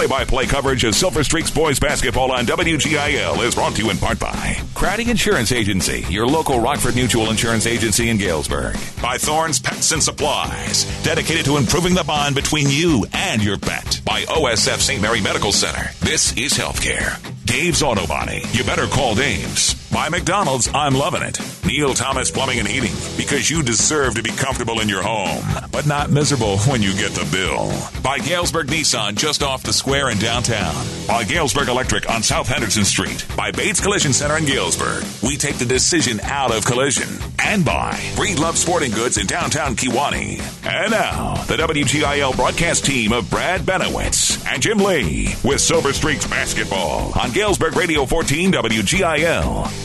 Play-by-play coverage of Silver Streaks boys basketball on WGIL is brought to you in part by Craddy Insurance Agency, your local Rockford Mutual Insurance Agency in Galesburg. By Thorne's Pets and Supplies, dedicated to improving the bond between you and your pet. By OSF St. Mary Medical Center. This is healthcare. Dave's Auto Body. You better call Dave's. By McDonald's, I'm loving it. Neil Thomas Plumbing and Heating, because you deserve to be comfortable in your home, but not miserable when you get the bill. By Galesburg Nissan, just off the square in downtown. By Galesburg Electric on South Henderson Street. By Bates Collision Center in Galesburg. We take the decision out of collision. And by Breedlove Sporting Goods in downtown Kewanee. And now, the WGIL broadcast team of Brad Benowitz and Jim Lee with Silver Streaks basketball on Galesburg Radio 14 WGIL.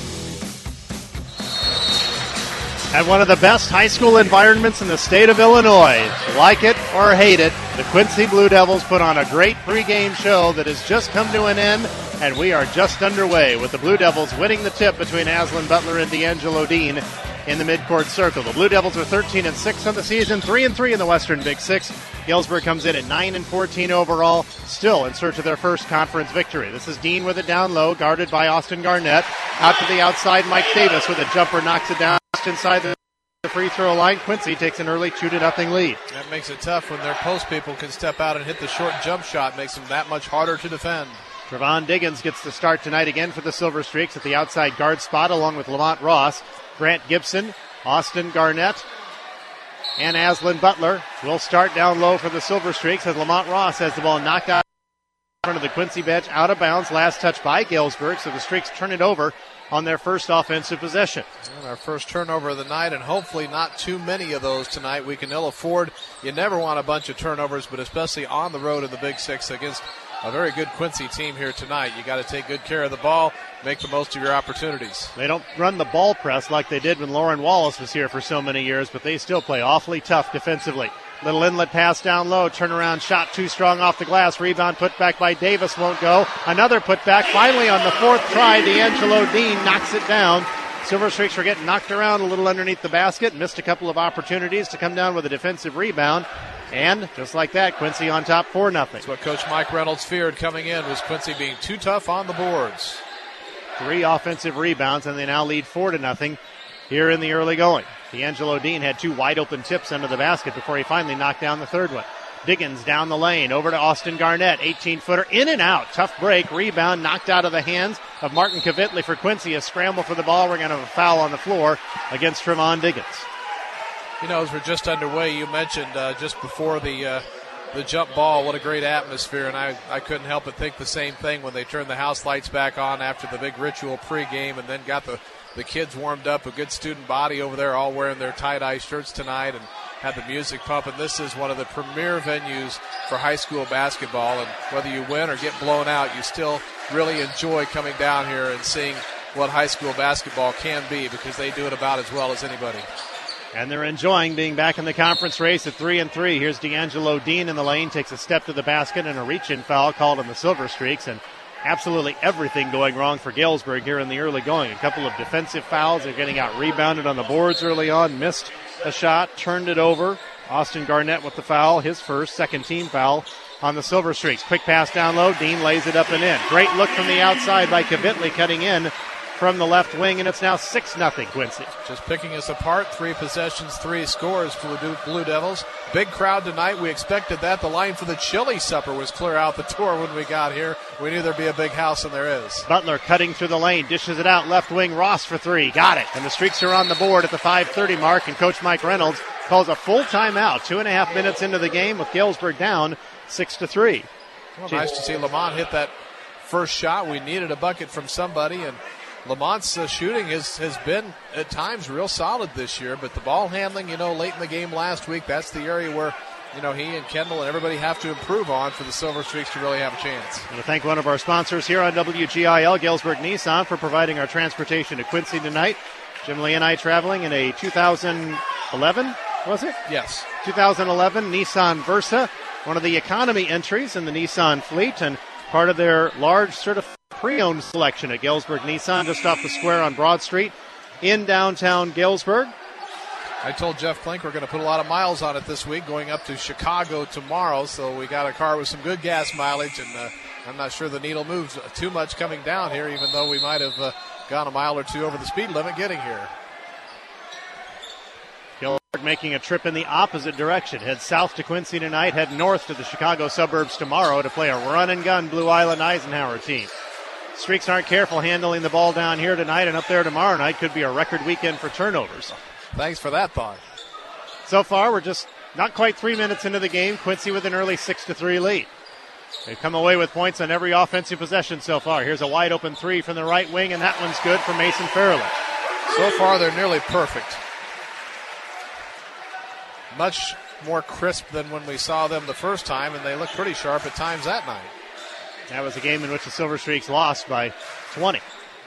At one of the best high school environments in the state of Illinois. Like it or hate it, the Quincy Blue Devils put on a great pregame show that has just come to an end, and we are just underway with the Blue Devils winning the tip between Aslan Butler and D'Angelo Dean in the midcourt circle. The Blue Devils are 13-6 on the season, 3-3 in the Western Big Six. Galesburg comes in at 9-14 overall, still in search of their first conference victory. This is Dean with it down low, guarded by Austin Garnett. Out to the outside, Mike Davis with a jumper, knocks it down just inside the free throw line. Quincy takes an early 2-0 lead. That makes it tough when their post people can step out and hit the short jump shot. Makes them that much harder to defend. Trevon Diggins gets the start tonight again for the Silver Streaks at the outside guard spot along with Lamont Ross. Grant Gibson, Austin Garnett, and Aslan Butler will start down low for the Silver Streaks as Lamont Ross has the ball knocked out in front of the Quincy bench, out of bounds. Last touch by Galesburg, so the Streaks turn it over on their first offensive possession. And our first turnover of the night, and hopefully not too many of those tonight. We can ill afford. You never want a bunch of turnovers, but especially on the road in the Big Six against a very good Quincy team here tonight. You got to take good care of the ball, make the most of your opportunities. They don't run the ball press like they did when Lauren Wallace was here for so many years, but they still play awfully tough defensively. Little inlet pass down low, turnaround shot too strong off the glass. Rebound put back by Davis, won't go. Another put back. Finally on the fourth try, D'Angelo Dean knocks it down. Silver Streaks were getting knocked around a little underneath the basket. Missed a couple of opportunities to come down with a defensive rebound. And just like that, Quincy on top 4-0. That's what Coach Mike Reynolds feared coming in, was Quincy being too tough on the boards. 3 offensive rebounds, and they now lead 4-0 here in the early going. D'Angelo Dean had 2 wide open tips under the basket before he finally knocked down the third one. Diggins down the lane, over to Austin Garnett, 18-footer, in and out. Tough break, rebound, knocked out of the hands of Martin Kvitli for Quincy. A scramble for the ball. We're going to have a foul on the floor against Trevon Diggins. You know, as we're just underway, you mentioned just before the jump ball, what a great atmosphere, and I couldn't help but think the same thing when they turned the house lights back on after the big ritual pregame and then got the kids warmed up, a good student body over there, all wearing their tie-dye shirts tonight and had the music pumping. This is one of the premier venues for high school basketball, and whether you win or get blown out, you still really enjoy coming down here and seeing what high school basketball can be, because they do it about as well as anybody. And they're enjoying being back in the conference race at 3-3. Here's D'Angelo Dean in the lane, takes a step to the basket, and a reach-in foul called on the Silver Streaks, and absolutely everything going wrong for Galesburg here in the early going. A couple of defensive fouls. They're getting out rebounded on the boards early on. Missed a shot, turned it over. Austin Garnett with the foul, his first, second team foul on the Silver Streaks. Quick pass down low. Dean lays it up and in. Great look from the outside by Kvitli cutting in from the left wing, and it's now 6-0 Quincy. Just picking us apart. 3 possessions, 3 scores for the Blue Devils. Big crowd tonight. We expected that. The line for the chili supper was clear out the door when we got here. We knew there'd be a big house, and there is. Butler cutting through the lane, dishes it out, left wing, Ross for 3. Got it. And the Streaks are on the board at the 5:30 mark, and Coach Mike Reynolds calls a full timeout. 2.5 minutes into the game with Galesburg down 6-3. Well, nice to see Lamont hit that first shot. We needed a bucket from somebody, and Lamont's shooting has been at times real solid this year, but the ball handling, late in the game last week, that's the area where, he and Kendall and everybody have to improve on for the Silver Streaks to really have a chance. I want to thank one of our sponsors here on WGIL, Galesburg Nissan, for providing our transportation to Quincy tonight. Jim Lee and I traveling in a 2011, was it? Yes. 2011 Nissan Versa, one of the economy entries in the Nissan fleet, and part of their large certified pre-owned selection at Galesburg Nissan, just off the square on Broad Street in downtown Galesburg. I told Jeff Klink we're going to put a lot of miles on it this week, going up to Chicago tomorrow. So we got a car with some good gas mileage, and I'm not sure the needle moves too much coming down here, even though we might have gone a mile or two over the speed limit getting here. Galesburg making a trip in the opposite direction. Head south to Quincy tonight, head north to the Chicago suburbs tomorrow to play a run-and-gun Blue Island Eisenhower team. Streaks aren't careful handling the ball down here tonight, and up there tomorrow night could be a record weekend for turnovers. Thanks for that thought. So far, we're just not quite 3 minutes into the game. Quincy with an early 6-3 lead. They've come away with points on every offensive possession so far. Here's a wide open three from the right wing, and that one's good for Mason Fairley. So far, they're nearly perfect. Much more crisp than when we saw them the first time, and they look pretty sharp at times that night. That was a game in which the Silver Streaks lost by 20.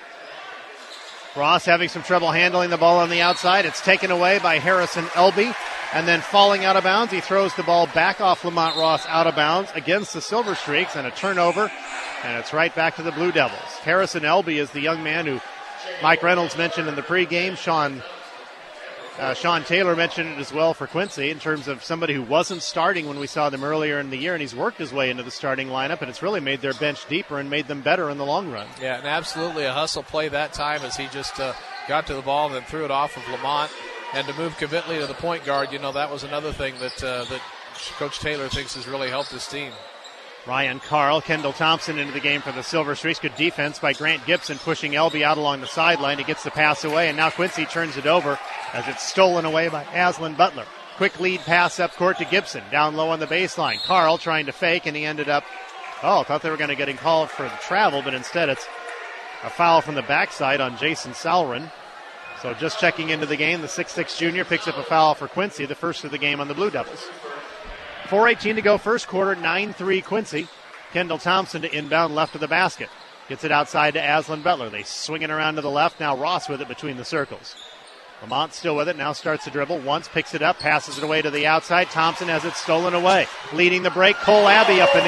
Ross having some trouble handling the ball on the outside. It's taken away by Harrison Elby, and then falling out of bounds, he throws the ball back off Lamont Ross out of bounds against the Silver Streaks, and a turnover, and it's right back to the Blue Devils. Harrison Elby is the young man who Mike Reynolds mentioned in the pregame. Sean Taylor mentioned it as well for Quincy in terms of somebody who wasn't starting when we saw them earlier in the year, and he's worked his way into the starting lineup, and it's really made their bench deeper and made them better in the long run. Yeah, and absolutely a hustle play that time as he just got to the ball and then threw it off of Lamont. And to move Kvitley to the point guard, that was another thing that Coach Taylor thinks has really helped his team. Ryan Carl, Kendall Thompson into the game for the Silver Streaks. Good defense by Grant Gibson, pushing Elby out along the sideline. He gets the pass away, and now Quincy turns it over as it's stolen away by Aslan Butler. Quick lead pass up court to Gibson, down low on the baseline. Carl trying to fake, and he ended up, thought they were going to get called for the travel, but instead it's a foul from the backside on Jason Salrin. So just checking into the game, the 6'6 junior picks up a foul for Quincy, the first of the game on the Blue Devils. 4:18 to go first quarter, 9-3 Quincy. Kendall Thompson to inbound left of the basket. Gets it outside to Aslan Butler. They swing it around to the left. Now Ross with it between the circles. Lamont still with it. Now starts to dribble. Once picks it up, passes it away to the outside. Thompson has it stolen away. Leading the break, Cole Abbey up and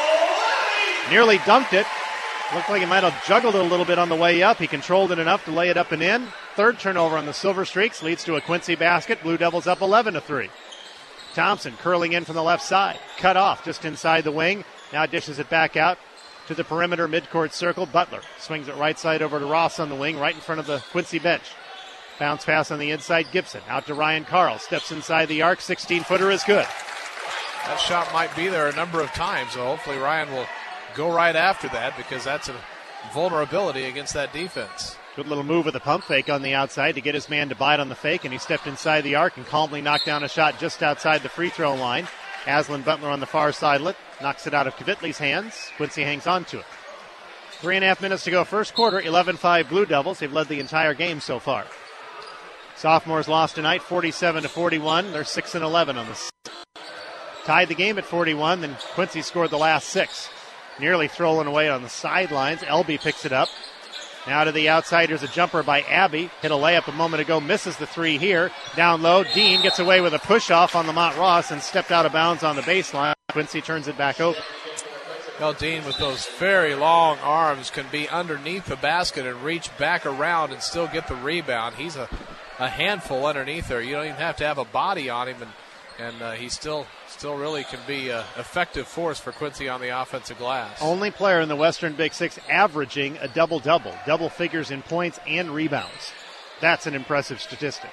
in. Nearly dunked it. Looked like he might have juggled it a little bit on the way up. He controlled it enough to lay it up and in. Third turnover on the Silver Streaks leads to a Quincy basket. Blue Devils up 11-3. Thompson curling in from the left side. Cut off just inside the wing. Now dishes it back out to the perimeter midcourt circle. Butler swings it right side over to Ross on the wing, right in front of the Quincy bench. Bounce pass on the inside. Gibson out to Ryan Carl. Steps inside the arc. 16-footer is good. That shot might be there a number of times, so hopefully Ryan will go right after that because that's a vulnerability against that defense. Good little move with a pump fake on the outside to get his man to bite on the fake, and he stepped inside the arc and calmly knocked down a shot just outside the free throw line. Aslan Butler on the far sidelet knocks it out of Kvitley's hands. Quincy hangs on to it. 3.5 minutes to go first quarter, 11-5 Blue Devils. They've led the entire game so far. Sophomores lost tonight, 47-41. They're 6-11 on the tied the game at 41, then Quincy scored the last 6. Nearly thrown away on the sidelines. Elby picks it up. Now to the outside, here's a jumper by Abbey. Hit a layup a moment ago, misses the three here. Down low, Dean gets away with a push-off on Lamont Ross and stepped out of bounds on the baseline. Quincy turns it back over. Well, Dean, with those very long arms, can be underneath the basket and reach back around and still get the rebound. He's a handful underneath there. You don't even have to have a body on him, and he still really can be an effective force for Quincy on the offensive glass. Only player in the Western Big Six averaging a double-double, double figures in points and rebounds. That's an impressive statistic.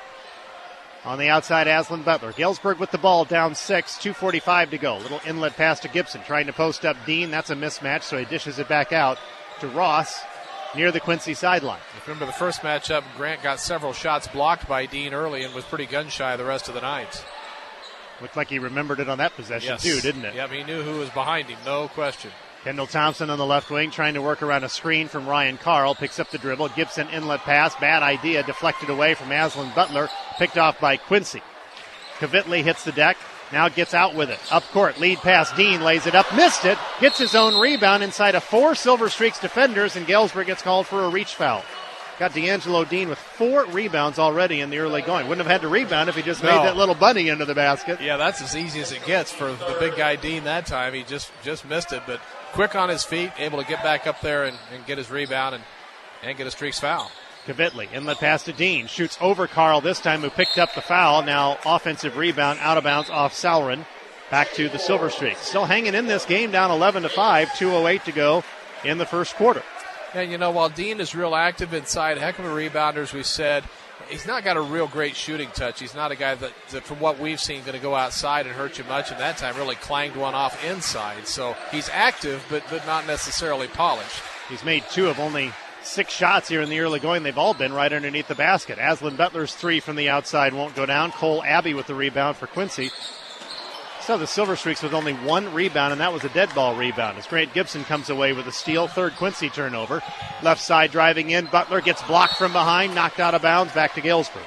On the outside, Aslan Butler. Galesburg with the ball, down 6, 2:45 to go. Little inlet pass to Gibson, trying to post up Dean. That's a mismatch, so he dishes it back out to Ross near the Quincy sideline. If you remember the first matchup, Grant got several shots blocked by Dean early and was pretty gun-shy the rest of the night. Looked like he remembered it on that possession, too, didn't it? Yep, he knew who was behind him, no question. Kendall Thompson on the left wing trying to work around a screen from Ryan Carl. Picks up the dribble. Gibson inlet pass. Bad idea. Deflected away from Aslan Butler. Picked off by Quincy. Kvitley hits the deck. Now gets out with it. Up court. Lead pass. Dean lays it up. Missed it. Gets his own rebound inside of 4 Silver Streaks defenders, and Galesburg gets called for a reach foul. Got D'Angelo Dean with 4 rebounds already in the early going. Wouldn't have had to rebound if he just made that little bunny into the basket. Yeah, that's as easy as it gets for the big guy Dean that time. He just missed it, but quick on his feet, able to get back up there and get his rebound and get a Streaks foul. Kvitli, inlet pass to Dean. Shoots over Carl this time, who picked up the foul. Now offensive rebound, out of bounds off Sauron. Back to the Silver Streaks. Still hanging in this game, down 11-5, 2:08 to go in the first quarter. And, while Dean is real active inside, heck of a rebounder, as we said, he's not got a real great shooting touch. He's not a guy that from what we've seen, going to go outside and hurt you much. And that time really clanged one off inside. So he's active, but not necessarily polished. He's made 2 of only 6 shots here in the early going. They've all been right underneath the basket. Aslan Butler's 3 from the outside won't go down. Cole Abbey with the rebound for Quincy. So the Silver Streaks with only 1 rebound, and that was a dead ball rebound as Grant Gibson comes away with a steal. Third Quincy turnover. Left side driving in. Butler gets blocked from behind, knocked out of bounds, back to Galesburg.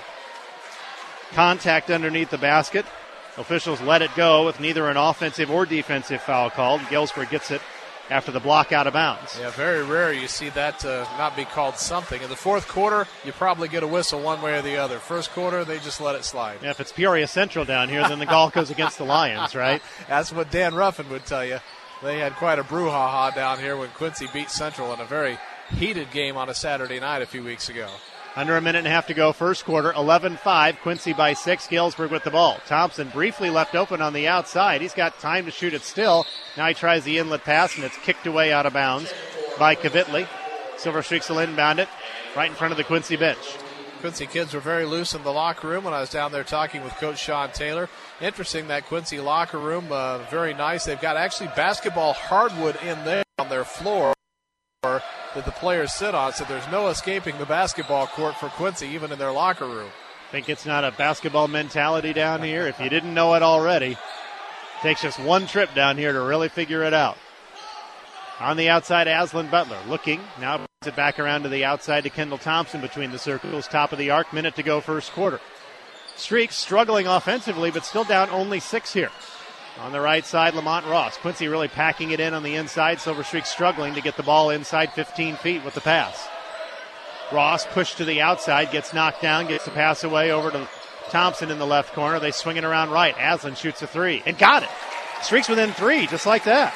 Contact underneath the basket. Officials let it go with neither an offensive or defensive foul called. Galesburg gets it after the block out of bounds. Yeah, very rare you see that not be called something. In the fourth quarter, you probably get a whistle one way or the other. First quarter, they just let it slide. Yeah, if it's Peoria Central down here, then the call goes against the Lions, right? That's what Dan Ruffin would tell you. They had quite a brouhaha down here when Quincy beat Central in a very heated game on a Saturday night a few weeks ago. Under a minute and a half to go, first quarter, 11-5, Quincy by 6, Galesburg with the ball. Thompson briefly left open on the outside. He's got time to shoot it still. Now he tries the inlet pass, and it's kicked away out of bounds by Kvitli. Silver Streaks will inbound it right in front of the Quincy bench. Quincy kids were very loose in the locker room when I was down there talking with Coach Sean Taylor. Interesting, that Quincy locker room, very nice. They've got actually basketball hardwood in there on their floor that the players sit on, so there's no escaping the basketball court for Quincy, even in their locker room. Think it's not a basketball mentality down here? If you didn't know it already, takes just one trip down here to really figure it out. On the outside, Aslan Butler looking. Now brings it back around to the outside to Kendall Thompson between the circles. Top of the arc, minute to go first quarter. Streaks struggling offensively, but still down only 6 here. On the right side, Lamont Ross. Quincy really packing it in on the inside. Silver Streaks struggling to get the ball inside 15 feet with the pass. Ross pushed to the outside, gets knocked down, gets the pass away over to Thompson in the left corner. They swing it around right. Aslan shoots a 3 and got it. Streaks within 3, just like that.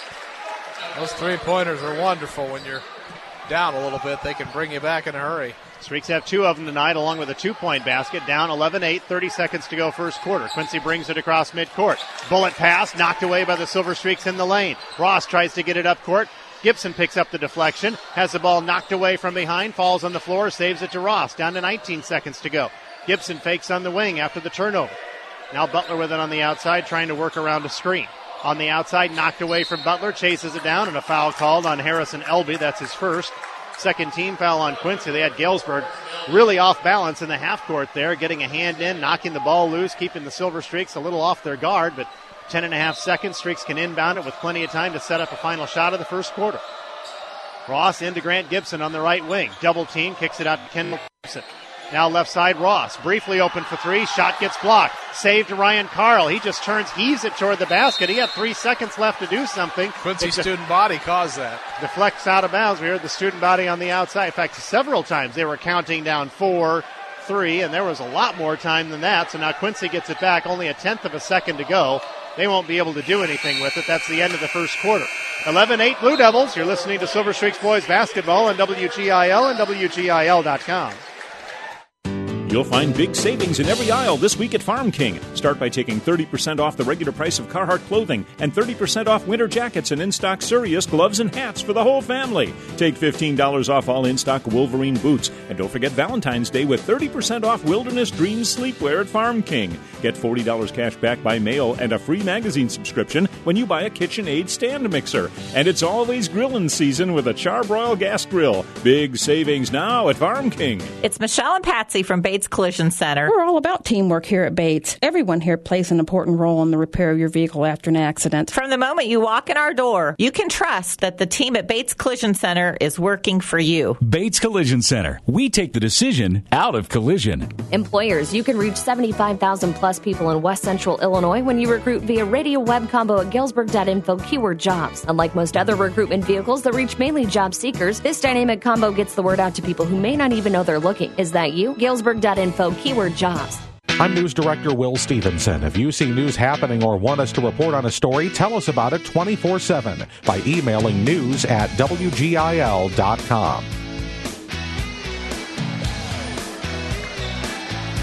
Those 3-pointers are wonderful when you're down a little bit. They can bring you back in a hurry. Streaks have 2 of them tonight, along with a 2-point basket. Down 11-8, 30 seconds to go first quarter. Quincy brings it across midcourt. Bullet pass, knocked away by the Silver Streaks in the lane. Ross tries to get it up court. Gibson picks up the deflection, has the ball knocked away from behind, falls on the floor, saves it to Ross. Down to 19 seconds to go. Gibson fakes on the wing after the turnover. Now Butler with it on the outside, trying to work around a screen. On the outside, knocked away from Butler, chases it down, and a foul called on Harrison Elby. That's his first. Second team foul on Quincy. They had Galesburg really off balance in the half court there, getting a hand in, knocking the ball loose, keeping the Silver Streaks a little off their guard, but 10.5 seconds. Streaks can inbound it with plenty of time to set up a final shot of the first quarter. Ross into Grant Gibson on the right wing. Double team, kicks it out to Kendall Gibson. Now left side, Ross. Briefly open for 3. Shot gets blocked. Save to Ryan Carl. He just turns, heaves it toward the basket. He had 3 seconds left to do something. Quincy student body caused that. Deflects out of bounds. We heard the student body on the outside. In fact, several times they were counting down 4, 3, and there was a lot more time than that. So now Quincy gets it back. Only a 10th of a second to go. They won't be able to do anything with it. That's the end of the first quarter. 11-8 Blue Devils. You're listening to Silver Streaks Boys Basketball on WGIL and WGIL.com. You'll find big savings in every aisle this week at Farm King. Start by taking 30% off the regular price of Carhartt clothing and 30% off winter jackets and in-stock Sirius gloves and hats for the whole family. Take $15 off all in-stock Wolverine boots. And don't forget Valentine's Day with 30% off Wilderness Dreams sleepwear at Farm King. Get $40 cash back by mail and a free magazine subscription when you buy a KitchenAid stand mixer. And it's always grilling season with a Charbroil gas grill. Big savings now at Farm King. It's Michelle and Patsy from Bates Collision Center. We're all about teamwork here at Bates. Everyone here plays an important role in the repair of your vehicle after an accident. From the moment you walk in our door, you can trust that the team at Bates Collision Center is working for you. Bates Collision Center. We take the decision out of collision. Employers, you can reach 75,000 plus people in West Central Illinois when you recruit via radio web combo at Galesburg.info keyword jobs. Unlike most other recruitment vehicles that reach mainly job seekers, this dynamic combo gets the word out to people who may not even know they're looking. Is that you? Galesburg.info keyword jobs. I'm News Director Will Stevenson. If you see news happening or want us to report on a story, tell us about it 24/7 by emailing news@WGIL.com.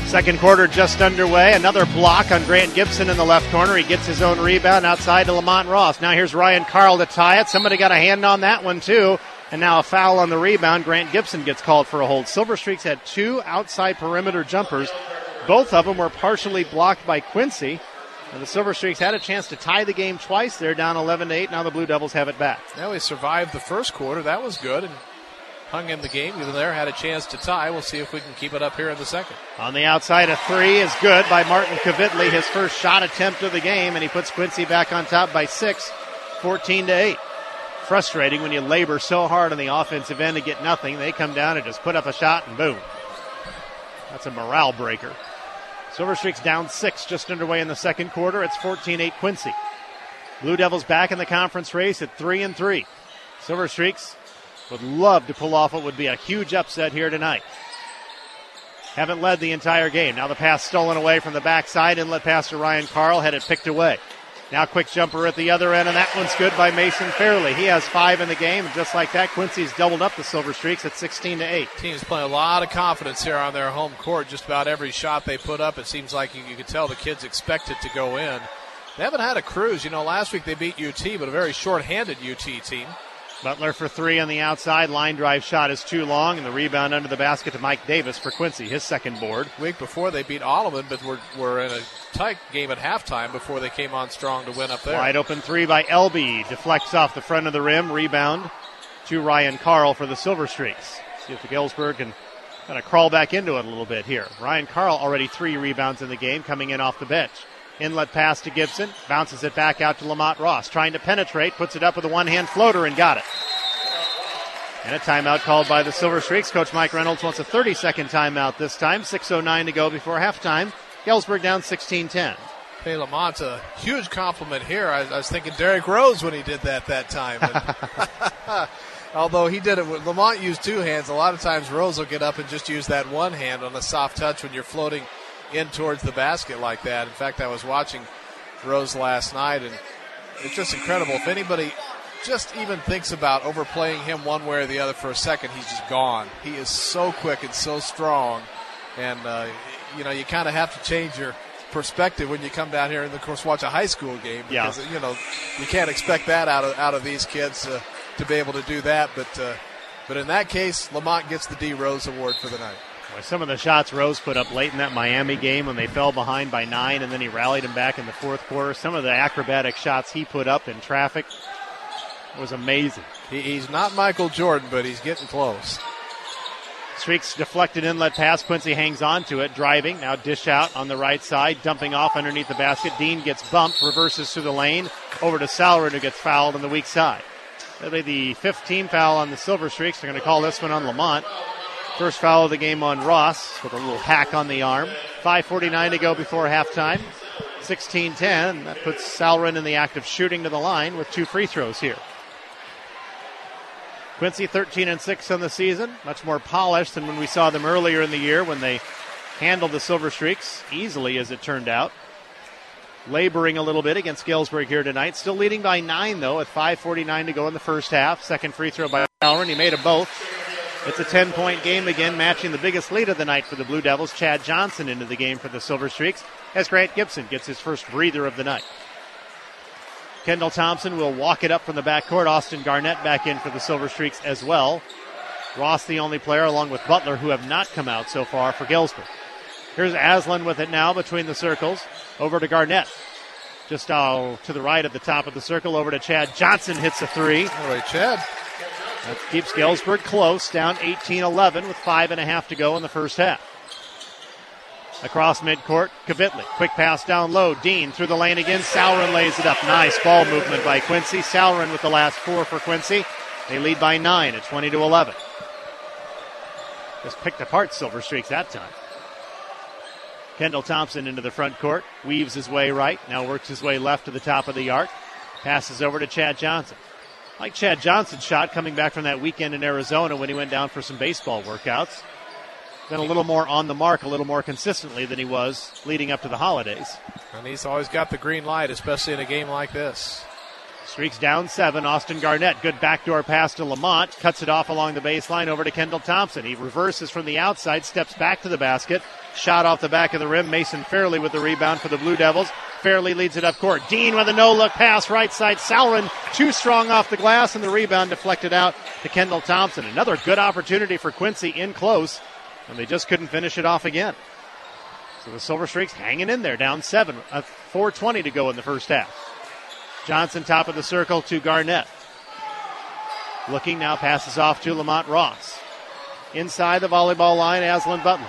Second quarter just underway. Another block on Grant Gibson in the left corner. He gets his own rebound outside to Lamont Ross. Now here's Ryan Carl to tie it. Somebody got a hand on that one too. And now a foul on the rebound. Grant Gibson gets called for a hold. Silver Streaks had 2 outside perimeter jumpers. Both of them were partially blocked by Quincy. And the Silver Streaks had a chance to tie the game twice. They're down 11-8. Now the Blue Devils have it back. Now we survived the first quarter. That was good. And hung in the game. Even there, had a chance to tie. We'll see if we can keep it up here in the second. On the outside, a 3 is good by Martin Kvitli. His first shot attempt of the game. And he puts Quincy back on top by 6, 14-8. Frustrating when you labor so hard on the offensive end to get nothing. They come down and just put up a shot and boom. That's a morale breaker. Silver Streaks down 6 just underway in the second quarter. It's 14-8 Quincy. Blue Devils back in the conference race at 3-3. Silver Streaks would love to pull off what would be a huge upset here tonight. Haven't led the entire game. Now the pass stolen away from the backside. Inlet pass to Ryan Carl. Had it picked away. Now quick jumper at the other end, and that one's good by Mason Fairley. He has 5 in the game, and just like that, Quincy's doubled up the Silver Streaks at 16-8. Team's playing a lot of confidence here on their home court. Just about every shot they put up, it seems like you could tell the kids expect it to go in. They haven't had a cruise. Last week they beat UT, but a very short-handed UT team. Butler for 3 on the outside. Line drive shot is too long, and the rebound under the basket to Mike Davis for Quincy, his second board. Week before they beat Alleman, but were in a tight game at halftime before they came on strong to win up there. Wide open 3 by Elby. Deflects off the front of the rim. Rebound to Ryan Carl for the Silver Streaks. See if the Galesburg can kind of crawl back into it a little bit here. Ryan Carl already 3 rebounds in the game, coming in off the bench. Inlet pass to Gibson. Bounces it back out to Lamont Ross. Trying to penetrate. Puts it up with a one-hand floater and got it. And a timeout called by the Silver Streaks. Coach Mike Reynolds wants a 30-second timeout this time. 6:09 to go before halftime. Galesburg down 16-10. Hey, Lamont, a huge compliment here. I was thinking Derrick Rose when he did that time. And although he did it with Lamont used 2 hands, a lot of times Rose will get up and just use that one hand on a soft touch when you're floating in towards the basket like that. In fact, I was watching Rose last night, and it's just incredible. If anybody just even thinks about overplaying him one way or the other for a second, he's just gone. He is so quick and so strong, and you kind of have to change your perspective when you come down here and, of course, watch a high school game because you can't expect that out of these kids to be able to do that. But in that case, Lamont gets the D. Rose Award for the night. Some of the shots Rose put up late in that Miami game when they fell behind by 9, and then he rallied them back in the fourth quarter. Some of the acrobatic shots he put up in traffic was amazing. He's not Michael Jordan, but he's getting close. Streaks deflected inlet pass. Quincy hangs on to it, driving. Now dish out on the right side, dumping off underneath the basket. Dean gets bumped, reverses through the lane, over to Salrin, who gets fouled on the weak side. That'll be the 5th team foul on the Silver Streaks. They're going to call this one on Lamont. First foul of the game on Ross with a little hack on the arm. 5:49 to go before halftime. 16-10. That puts Salrin in the act of shooting to the line with 2 free throws here. Quincy 13-6 on the season. Much more polished than when we saw them earlier in the year when they handled the Silver Streaks easily, as it turned out. Laboring a little bit against Galesburg here tonight. Still leading by 9, though, at 5:49 to go in the first half. Second free throw by Salrin. He made them both. It's a 10-point game again, matching the biggest lead of the night for the Blue Devils. Chad Johnson into the game for the Silver Streaks as Grant Gibson gets his first breather of the night. Kendall Thompson will walk it up from the backcourt. Austin Garnett back in for the Silver Streaks as well. Ross the only player, along with Butler, who have not come out so far for Galesburg. Here's Aslan with it now between the circles. Over to Garnett. Just to the right at the top of the circle. Over to Chad Johnson, hits a 3. All right, Chad. That keeps Galesburg close, down 18-11 with 5.5 to go in the first half. Across midcourt, Kvitli. Quick pass down low. Dean through the lane again. Salrin lays it up. Nice ball movement by Quincy. Salrin with the last 4 for Quincy. They lead by 9 at 20-11. Just picked apart Silver Streaks that time. Kendall Thompson into the front court. Weaves his way right. Now works his way left to the top of the arc. Passes over to Chad Johnson. Like Chad Johnson's shot coming back from that weekend in Arizona when he went down for some baseball workouts. Been a little more on the mark, a little more consistently than he was leading up to the holidays. And he's always got the green light, especially in a game like this. Streaks down 7. Austin Garnett, good backdoor pass to Lamont. Cuts it off along the baseline over to Kendall Thompson. He reverses from the outside, steps back to the basket. Shot off the back of the rim. Mason Fairley with the rebound for the Blue Devils. Fairley leads it up court. Dean with a no-look pass, right side. Sauron too strong off the glass, and the rebound deflected out to Kendall Thompson. Another good opportunity for Quincy in close, and they just couldn't finish it off again. So the Silver Streaks hanging in there, down 7. 4:20 to go in the first half. Johnson top of the circle to Garnett. Looking now, passes off to Lamont Ross. Inside the volleyball line, Aslan Butler.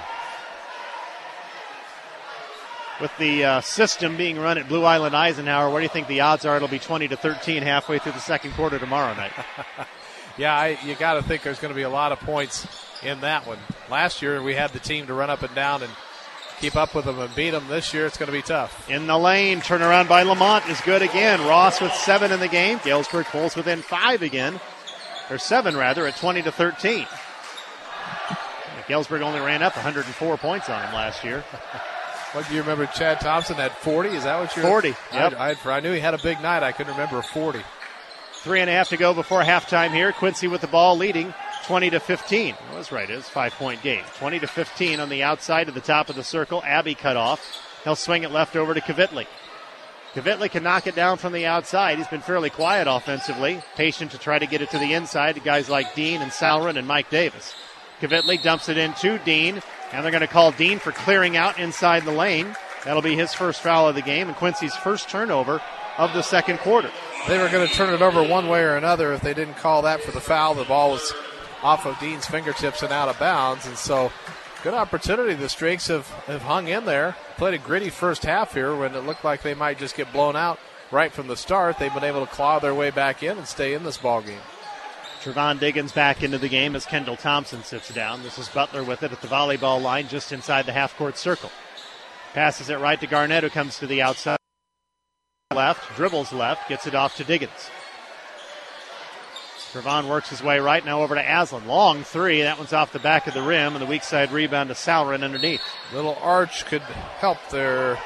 With the system being run at Blue Island Eisenhower, what do you think the odds are it'll be 20-13 halfway through the second quarter tomorrow night? You got to think there's going to be a lot of points in that one. Last year we had the team to run up and down and keep up with them and beat them. This year it's going to be tough. In the lane, turnaround by Lamont is good again. Ross with 7 in the game. Galesburg pulls within 5 again, or 7 rather, at 20-13. Galesburg only ran up 104 points on him last year. What do you remember? Chad Thompson had 40. Is that what you're? 40. Yep. I knew he had a big night. I couldn't remember 40. 3.5 to go before halftime here. Quincy with the ball leading 20-15. I was right. It was a 5-point game. 20-15 on the outside of the top of the circle. Abbey cut off. He'll swing it left over to Kvitli. Kvitli can knock it down from the outside. He's been fairly quiet offensively. Patient to try to get it to the inside to guys like Dean and Sauron and Mike Davis. Kvitli dumps it in to Dean. And they're going to call Dean for clearing out inside the lane. That'll be his first foul of the game and Quincy's first turnover of the second quarter. They were going to turn it over one way or another if they didn't call that for the foul. The ball was off of Dean's fingertips and out of bounds. And so good opportunity. The Streaks have hung in there. Played a gritty first half here when it looked like they might just get blown out right from the start. They've been able to claw their way back in and stay in this ball game. Trevon Diggins back into the game as Kendall Thompson sits down. This is Butler with it at the volleyball line just inside the half-court circle. Passes it right to Garnett, who comes to the outside. Left, dribbles left, gets it off to Diggins. Trevon works his way right, now over to Aslan. Long 3, that one's off the back of the rim, and the weak side rebound to Sauron underneath. Little arch could help there.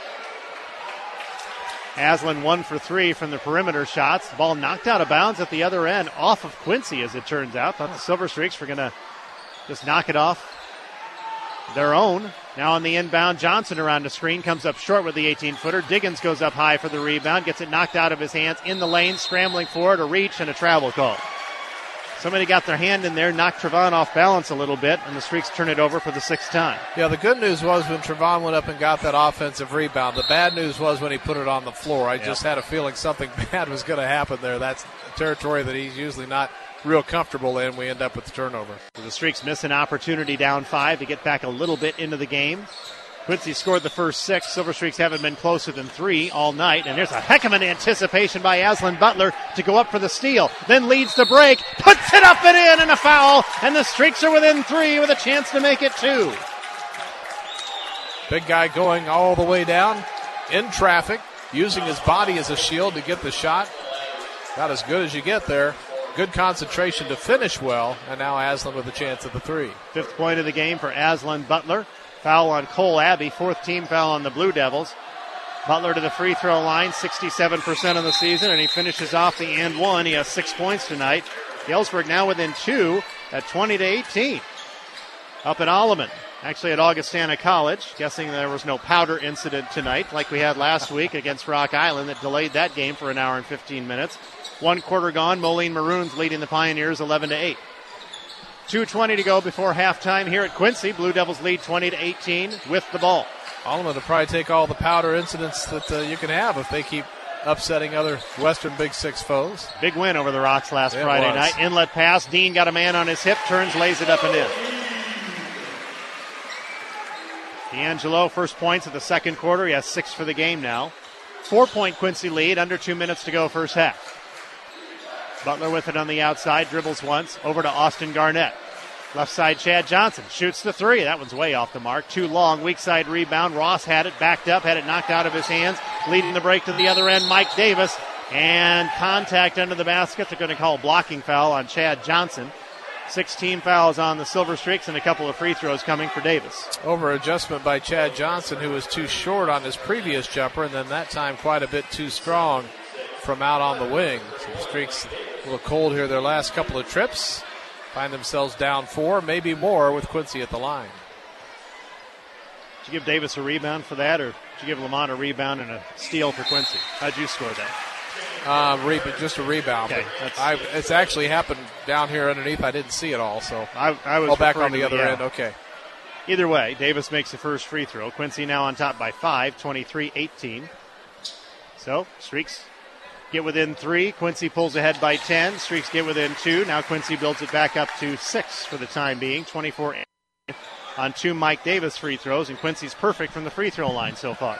Aslan 1 for 3 from the perimeter shots. The ball knocked out of bounds at the other end, off of Quincy, as it turns out. Thought the Silver Streaks were going to just knock it off their own. Now on the inbound, Johnson around the screen, comes up short with the 18-footer. Diggins goes up high for the rebound, gets it knocked out of his hands in the lane, scrambling for it, a reach, and a travel call. Somebody got their hand in there, knocked Trevon off balance a little bit, and the Streaks turn it over for the 6th time. Yeah, the good news was when Trevon went up and got that offensive rebound. The bad news was when he put it on the floor. I just had a feeling something bad was going to happen there. That's a territory that he's usually not real comfortable in. We end up with the turnover. So the Streaks miss an opportunity down 5 to get back a little bit into the game. Quincy scored the first 6. Silver Streaks haven't been closer than 3 all night. And there's a heck of an anticipation by Aslan Butler to go up for the steal. Then leads the break, puts it up and in, and a foul. And the Streaks are within 3 with a chance to make it 2. Big guy going all the way down in traffic, using his body as a shield to get the shot. Not as good as you get there. Good concentration to finish well. And now Aslan with a chance at the 3. 5th point of the game for Aslan Butler. Foul on Cole Abbey, 4th team foul on the Blue Devils. Butler to the free throw line, 67% of the season, and he finishes off the and 1. He has 6 points tonight. Galesburg now within 2 at 20-18. Up at Alleman, actually at Augustana College. Guessing there was no powder incident tonight like we had last week against Rock Island that delayed that game for an hour and 15 minutes. 1 quarter gone, Moline Maroons leading the Pioneers 11-8. 2:20 to go before halftime here at Quincy. Blue Devils lead 20-18 with the ball. Alleman will probably take all the powder incidents that you can have if they keep upsetting other Western Big Six foes. Big win over the Rocks last Friday night. Inlet pass. Dean got a man on his hip, turns, lays it up and in. D'Angelo, first points of the second quarter. He has 6 for the game now. 4-point Quincy lead, under 2 minutes to go first half. Butler with it on the outside, dribbles once, over to Austin Garnett. Left side, Chad Johnson shoots the 3. That one's way off the mark. Too long, weak side rebound. Ross had it, backed up, had it knocked out of his hands. Leading the break to the other end, Mike Davis. And contact under the basket. They're going to call a blocking foul on Chad Johnson. 6 team fouls on the Silver Streaks and a couple of free throws coming for Davis. Over adjustment by Chad Johnson, who was too short on his previous jumper, and then that time quite a bit too strong from out on the wing. So the Streaks a little cold here their last couple of trips. Find themselves down 4, maybe more with Quincy at the line. Did you give Davis a rebound for that, or did you give Lamont a rebound and a steal for Quincy? How'd you score that? Just a rebound. Okay, but it's actually happened down here underneath. I didn't see it all, so I was back on the other end. Okay. Either way, Davis makes the first free throw. Quincy now on top by 5, 23-18. So, Streaks get within 3. Quincy pulls ahead by 10. Streaks get within 2. Now Quincy builds it back up to 6 for the time being. 24 on 2 Mike Davis free throws, and Quincy's perfect from the free throw line so far.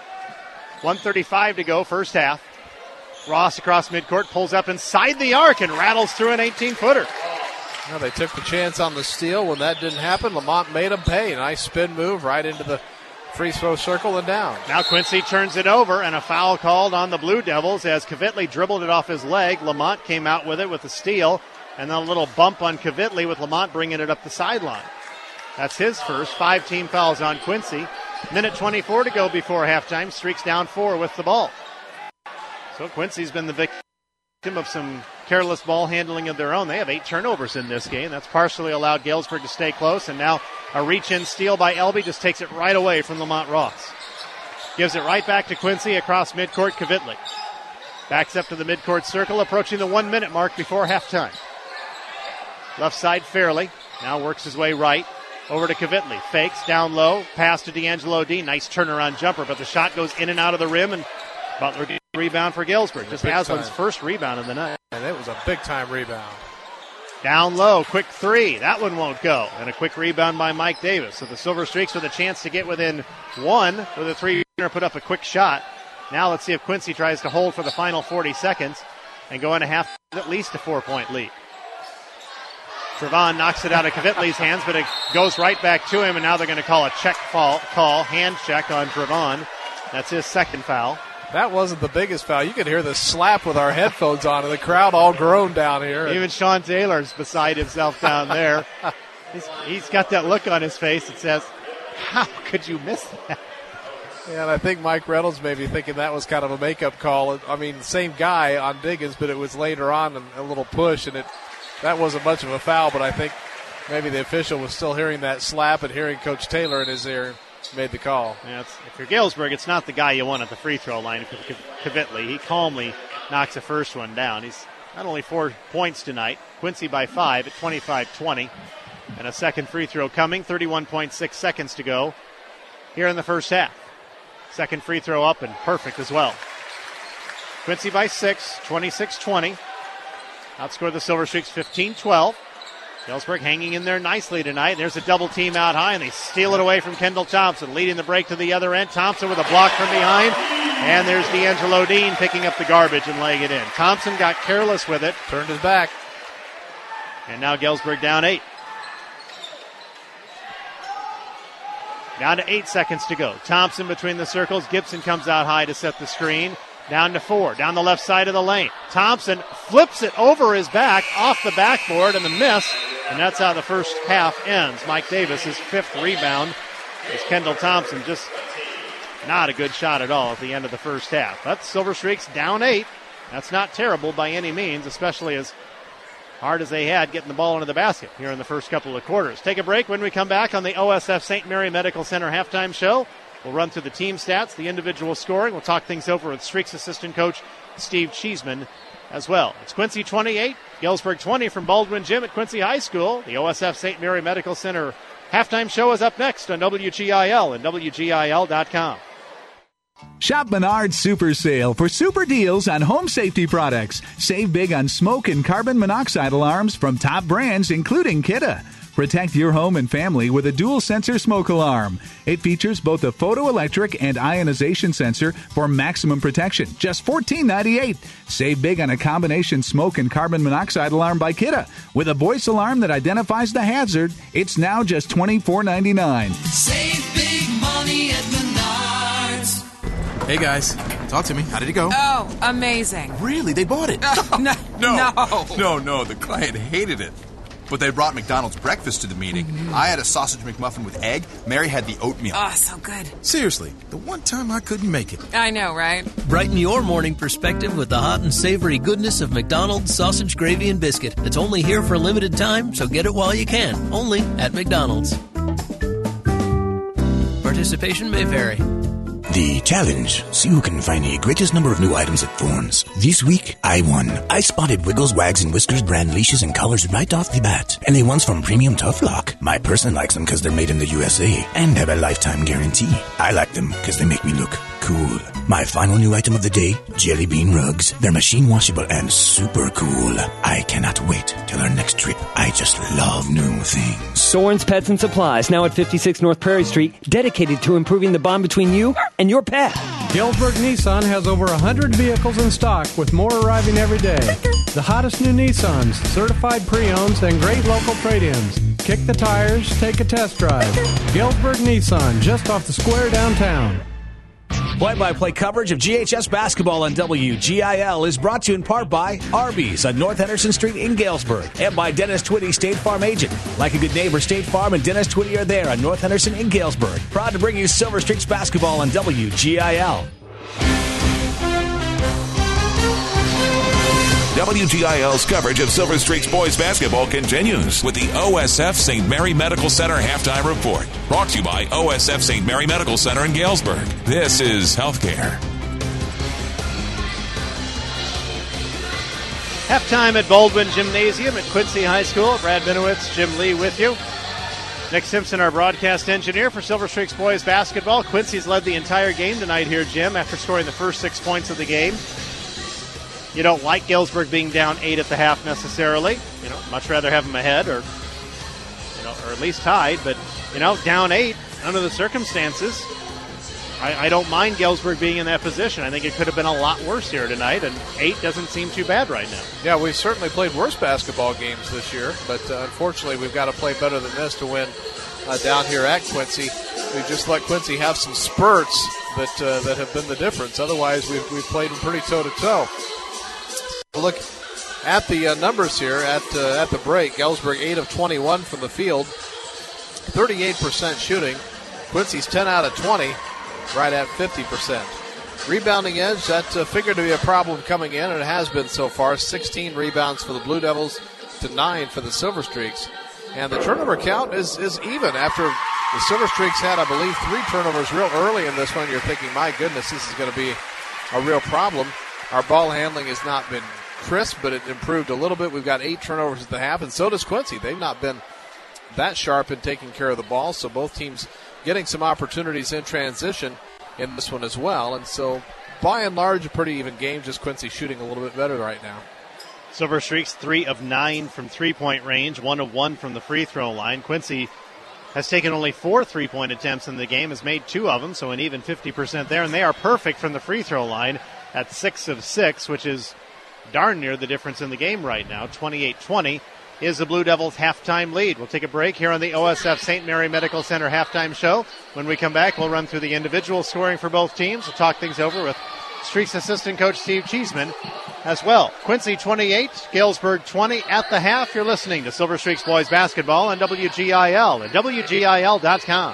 1:35 to go, first half. Ross across midcourt, pulls up inside the arc and rattles through an 18-footer. Well, they took the chance on the steal. When that didn't happen, Lamont made them pay. Nice spin move right into the free throw circle and down. Now Quincy turns it over, and a foul called on the Blue Devils as Kvitli dribbled it off his leg. Lamont came out with it with a steal, and then a little bump on Kvitli with Lamont bringing it up the sideline. That's his first. 5 team fouls on Quincy. Minute 24 to go before halftime. Streaks down 4 with the ball. So Quincy's been the victim of some careless ball handling of their own. They have 8 turnovers in this game. That's partially allowed Galesburg to stay close, and now a reach-in steal by Elby just takes it right away from Lamont Ross. Gives it right back to Quincy across midcourt. Kvitli backs up to the midcourt circle, approaching the 1-minute mark before halftime. Left side Fairley now works his way right. Over to Kvitli. Fakes, down low. Pass to D'Angelo D. Nice turnaround jumper, but the shot goes in and out of the rim, and Butler gets a rebound for Galesburg. Just Aslan's first rebound of the night. And it was a big-time rebound. Down low, quick 3. That one won't go. And a quick rebound by Mike Davis. So the Silver Streaks with a chance to get within 1 with a 3-pointer, put up a quick shot. Now let's see if Quincy tries to hold for the final 40 seconds and go into half at least a 4-point lead. Trevon knocks it out of Kvitli's hands, but it goes right back to him, and now they're going to call a check call, hand check on Trevon. That's his second foul. That wasn't the biggest foul. You could hear the slap with our headphones on, and the crowd all groaned down here. Even Sean Taylor's beside himself down there. He's got that look on his face that says, how could you miss that? Yeah, and I think Mike Reynolds may be thinking that was kind of a makeup call. I mean, same guy on Diggins, but it was later on and a little push, and that wasn't much of a foul, but I think maybe the official was still hearing that slap and hearing Coach Taylor in his ear made the call. Yeah, if you're Galesburg, it's not the guy you want at the free throw line. Kvitli, he calmly knocks the first one down. He's not only 4 points tonight, Quincy by 5 at 25-20. And a second free throw coming, 31.6 seconds to go here in the first half. Second free throw up and perfect as well. Quincy by 6, 26-20. Outscore the Silver Streaks 15-12. Galesburg hanging in there nicely tonight. There's a double team out high, and they steal it away from Kendall Thompson, leading the break to the other end. Thompson with a block from behind, and there's D'Angelo Dean picking up the garbage and laying it in. Thompson got careless with it. Turned his back. And now Galesburg down 8. Down to 8 seconds to go. Thompson between the circles. Gibson comes out high to set the screen. Down to 4, down the left side of the lane. Thompson flips it over his back, off the backboard, and the miss. And that's how the first half ends. Mike Davis, his 5th rebound, is Kendall Thompson. Just not a good shot at all at the end of the first half. But Silver Streaks down 8. That's not terrible by any means, especially as hard as they had getting the ball into the basket here in the first couple of quarters. Take a break. When we come back on the OSF St. Mary Medical Center halftime show, we'll run through the team stats, the individual scoring. We'll talk things over with Streaks assistant coach Steve Cheeseman as well. It's Quincy 28, Galesburg 20 from Baldwin Gym at Quincy High School. The OSF St. Mary Medical Center halftime show is up next on WGIL and WGIL.com. Shop Menards Super Sale for super deals on home safety products. Save big on smoke and carbon monoxide alarms from top brands including Kidde. Protect your home and family with a dual-sensor smoke alarm. It features both a photoelectric and ionization sensor for maximum protection, just $14.98. Save big on a combination smoke and carbon monoxide alarm by Kidde. With a voice alarm that identifies the hazard, it's now just $24.99. Save big money at Menards. Hey guys, talk to me. How did it go? Oh, amazing. Really? They bought it? No. No, the client hated it. But they brought McDonald's breakfast to the meeting. I had a sausage McMuffin with egg. Mary had the oatmeal. Oh, so good. Seriously, the one time I couldn't make it. I know, right? Brighten your morning perspective with the hot and savory goodness of McDonald's sausage, gravy, and biscuit. It's only here for a limited time, so get it while you can. Only at McDonald's. Participation may vary. The challenge. See who can find the greatest number of new items at Thorns. This week, I won. I spotted Wiggles, Wags, and Whiskers brand leashes and collars right off the bat. And they ones from Premium Tough Lock. My person likes them because they're made in the USA and have a lifetime guarantee. I like them because they make me look cool. My final new item of the day, Jelly Bean Rugs. They're machine washable and super cool. I cannot wait till our next trip. I just love new things. Thorns Pets and Supplies, now at 56 North Prairie Street, dedicated to improving the bond between you and your pet. Galesburg Nissan has over 100 vehicles in stock, with more arriving every day. The hottest new Nissans, certified pre-owns, and great local trade-ins. Kick the tires, take a test drive. Galesburg Nissan, just off the square downtown. Play-by-play coverage of GHS basketball on WGIL is brought to you in part by Arby's on North Henderson Street in Galesburg and by Dennis Twitty, State Farm agent. Like a good neighbor, State Farm and Dennis Twitty are there on North Henderson in Galesburg. Proud to bring you Silver Streaks basketball on WGIL. WGIL's coverage of Silver Streaks boys basketball continues with the OSF St. Mary Medical Center halftime report. Brought to you by OSF St. Mary Medical Center in Galesburg. This is healthcare. Halftime at Baldwin Gymnasium at Quincy High School. Brad Benowitz, Jim Lee with you. Nick Simpson, our broadcast engineer for Silver Streaks boys basketball. Quincy's led the entire game tonight here, Jim, after scoring the first 6 points of the game. You don't like Galesburg being down 8 at the half necessarily. Much rather have them ahead or at least tied. But, down 8 under the circumstances. I don't mind Galesburg being in that position. I think it could have been a lot worse here tonight, and 8 doesn't seem too bad right now. Yeah, we've certainly played worse basketball games this year, but unfortunately we've got to play better than this to win down here at Quincy. We just let Quincy have some spurts that have been the difference. Otherwise, we've played them pretty toe-to-toe. Look at the numbers here at the break. Galesburg 8 of 21 from the field, 38% shooting. Quincy's 10 out of 20, right at 50%. Rebounding edge, that figured to be a problem coming in, and it has been so far. 16 rebounds for the Blue Devils to 9 for the Silver Streaks. And the turnover count is even after the Silver Streaks had, I believe, 3 turnovers real early in this one. You're thinking, my goodness, this is going to be a real problem. Our ball handling has not been crisp, but it improved a little bit. We've got 8 turnovers at the half, and so does Quincy. They've not been that sharp in taking care of the ball, so both teams getting some opportunities in transition in this one as well. And so, by and large, a pretty even game, just Quincy shooting a little bit better right now. Silver Streaks 3 of 9 from three-point range, 1 of 1 from the free throw line. Quincy has taken only 4 three-point attempts in the game, has made 2 of them, so an even 50% there, and they are perfect from the free throw line at 6 of 6, which is darn near the difference in the game right now. 28-20 is the Blue Devils' halftime lead. We'll take a break here on the OSF St. Mary Medical Center halftime show. When we come back, we'll run through the individual scoring for both teams. We'll talk things over with Streaks assistant coach Steve Cheeseman as well. Quincy 28, Galesburg 20 at the half. You're listening to Silver Streaks boys basketball on WGIL at WGIL.com.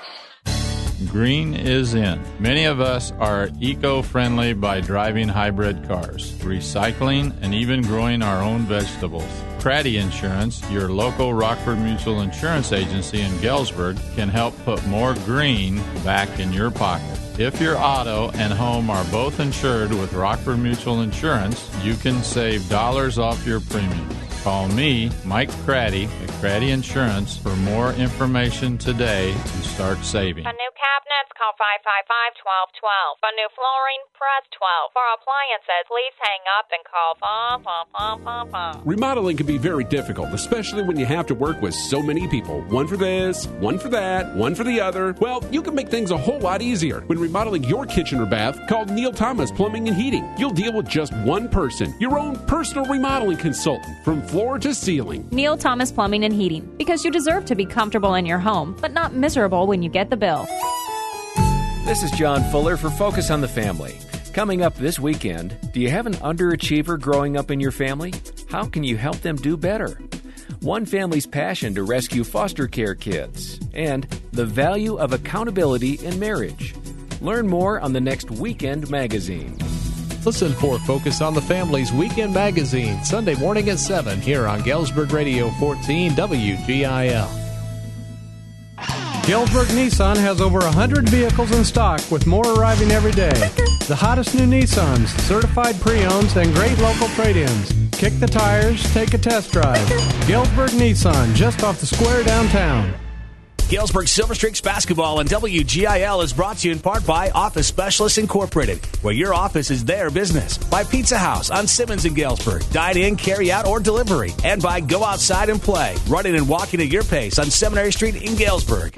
Green is in. Many of us are eco-friendly by driving hybrid cars, recycling, and even growing our own vegetables. Craddy Insurance, your local Rockford Mutual Insurance agency in Galesburg, can help put more green back in your pocket. If your auto and home are both insured with Rockford Mutual Insurance, you can save dollars off your premium. Call me, Mike Craddy, at Craddy Insurance, for more information today and start saving. For new cabinets, call 555-1212. For new flooring, press 12. For appliances, please hang up and call 555. Remodeling can be very difficult, especially when you have to work with so many people. One for this, one for that, one for the other. Well, you can make things a whole lot easier. When remodeling your kitchen or bath, call Neil Thomas Plumbing and Heating. You'll deal with just one person, your own personal remodeling consultant, from floor to ceiling. Neil Thomas Plumbing and Heating, because you deserve to be comfortable in your home, but not miserable when you get the bill. This is John Fuller for Focus on the Family. Coming up this weekend, do you have an underachiever growing up in your family? How can you help them do better? one family's passion to rescue foster care kids, and the value of accountability in marriage. Learn more on the next Weekend Magazine. Listen for Focus on the Family's Weekend Magazine, Sunday morning at 7 here on Galesburg Radio 14 WGIL. Galesburg Nissan has over 100 vehicles in stock with more arriving every day. The hottest new Nissans, certified pre-owns, and great local trade-ins. Kick the tires, take a test drive. Galesburg Nissan, just off the square downtown. Galesburg Silver Streaks basketball on WGIL is brought to you in part by Office Specialists Incorporated, where your office is their business. By Pizza House on Simmons in Galesburg, dine in, carry out, or delivery. And by Go Outside and Play, running and walking at your pace on Seminary Street in Galesburg.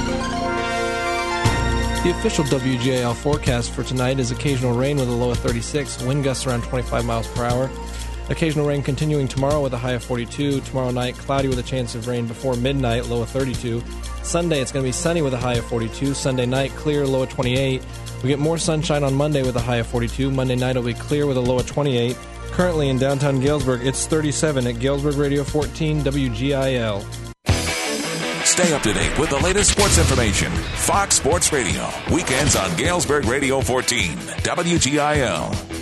The official WGIL forecast for tonight is occasional rain with a low of 36, wind gusts around 25 miles per hour. Occasional rain continuing tomorrow with a high of 42. Tomorrow night, cloudy with a chance of rain before midnight, low of 32. Sunday, it's going to be sunny with a high of 42. Sunday night, clear, low of 28. We get more sunshine on Monday with a high of 42. Monday night will be clear with a low of 28. Currently in downtown Galesburg, it's 37 at Galesburg Radio 14 WGIL. Stay up to date with the latest sports information. Fox Sports Radio. Weekends on Galesburg Radio 14 WGIL.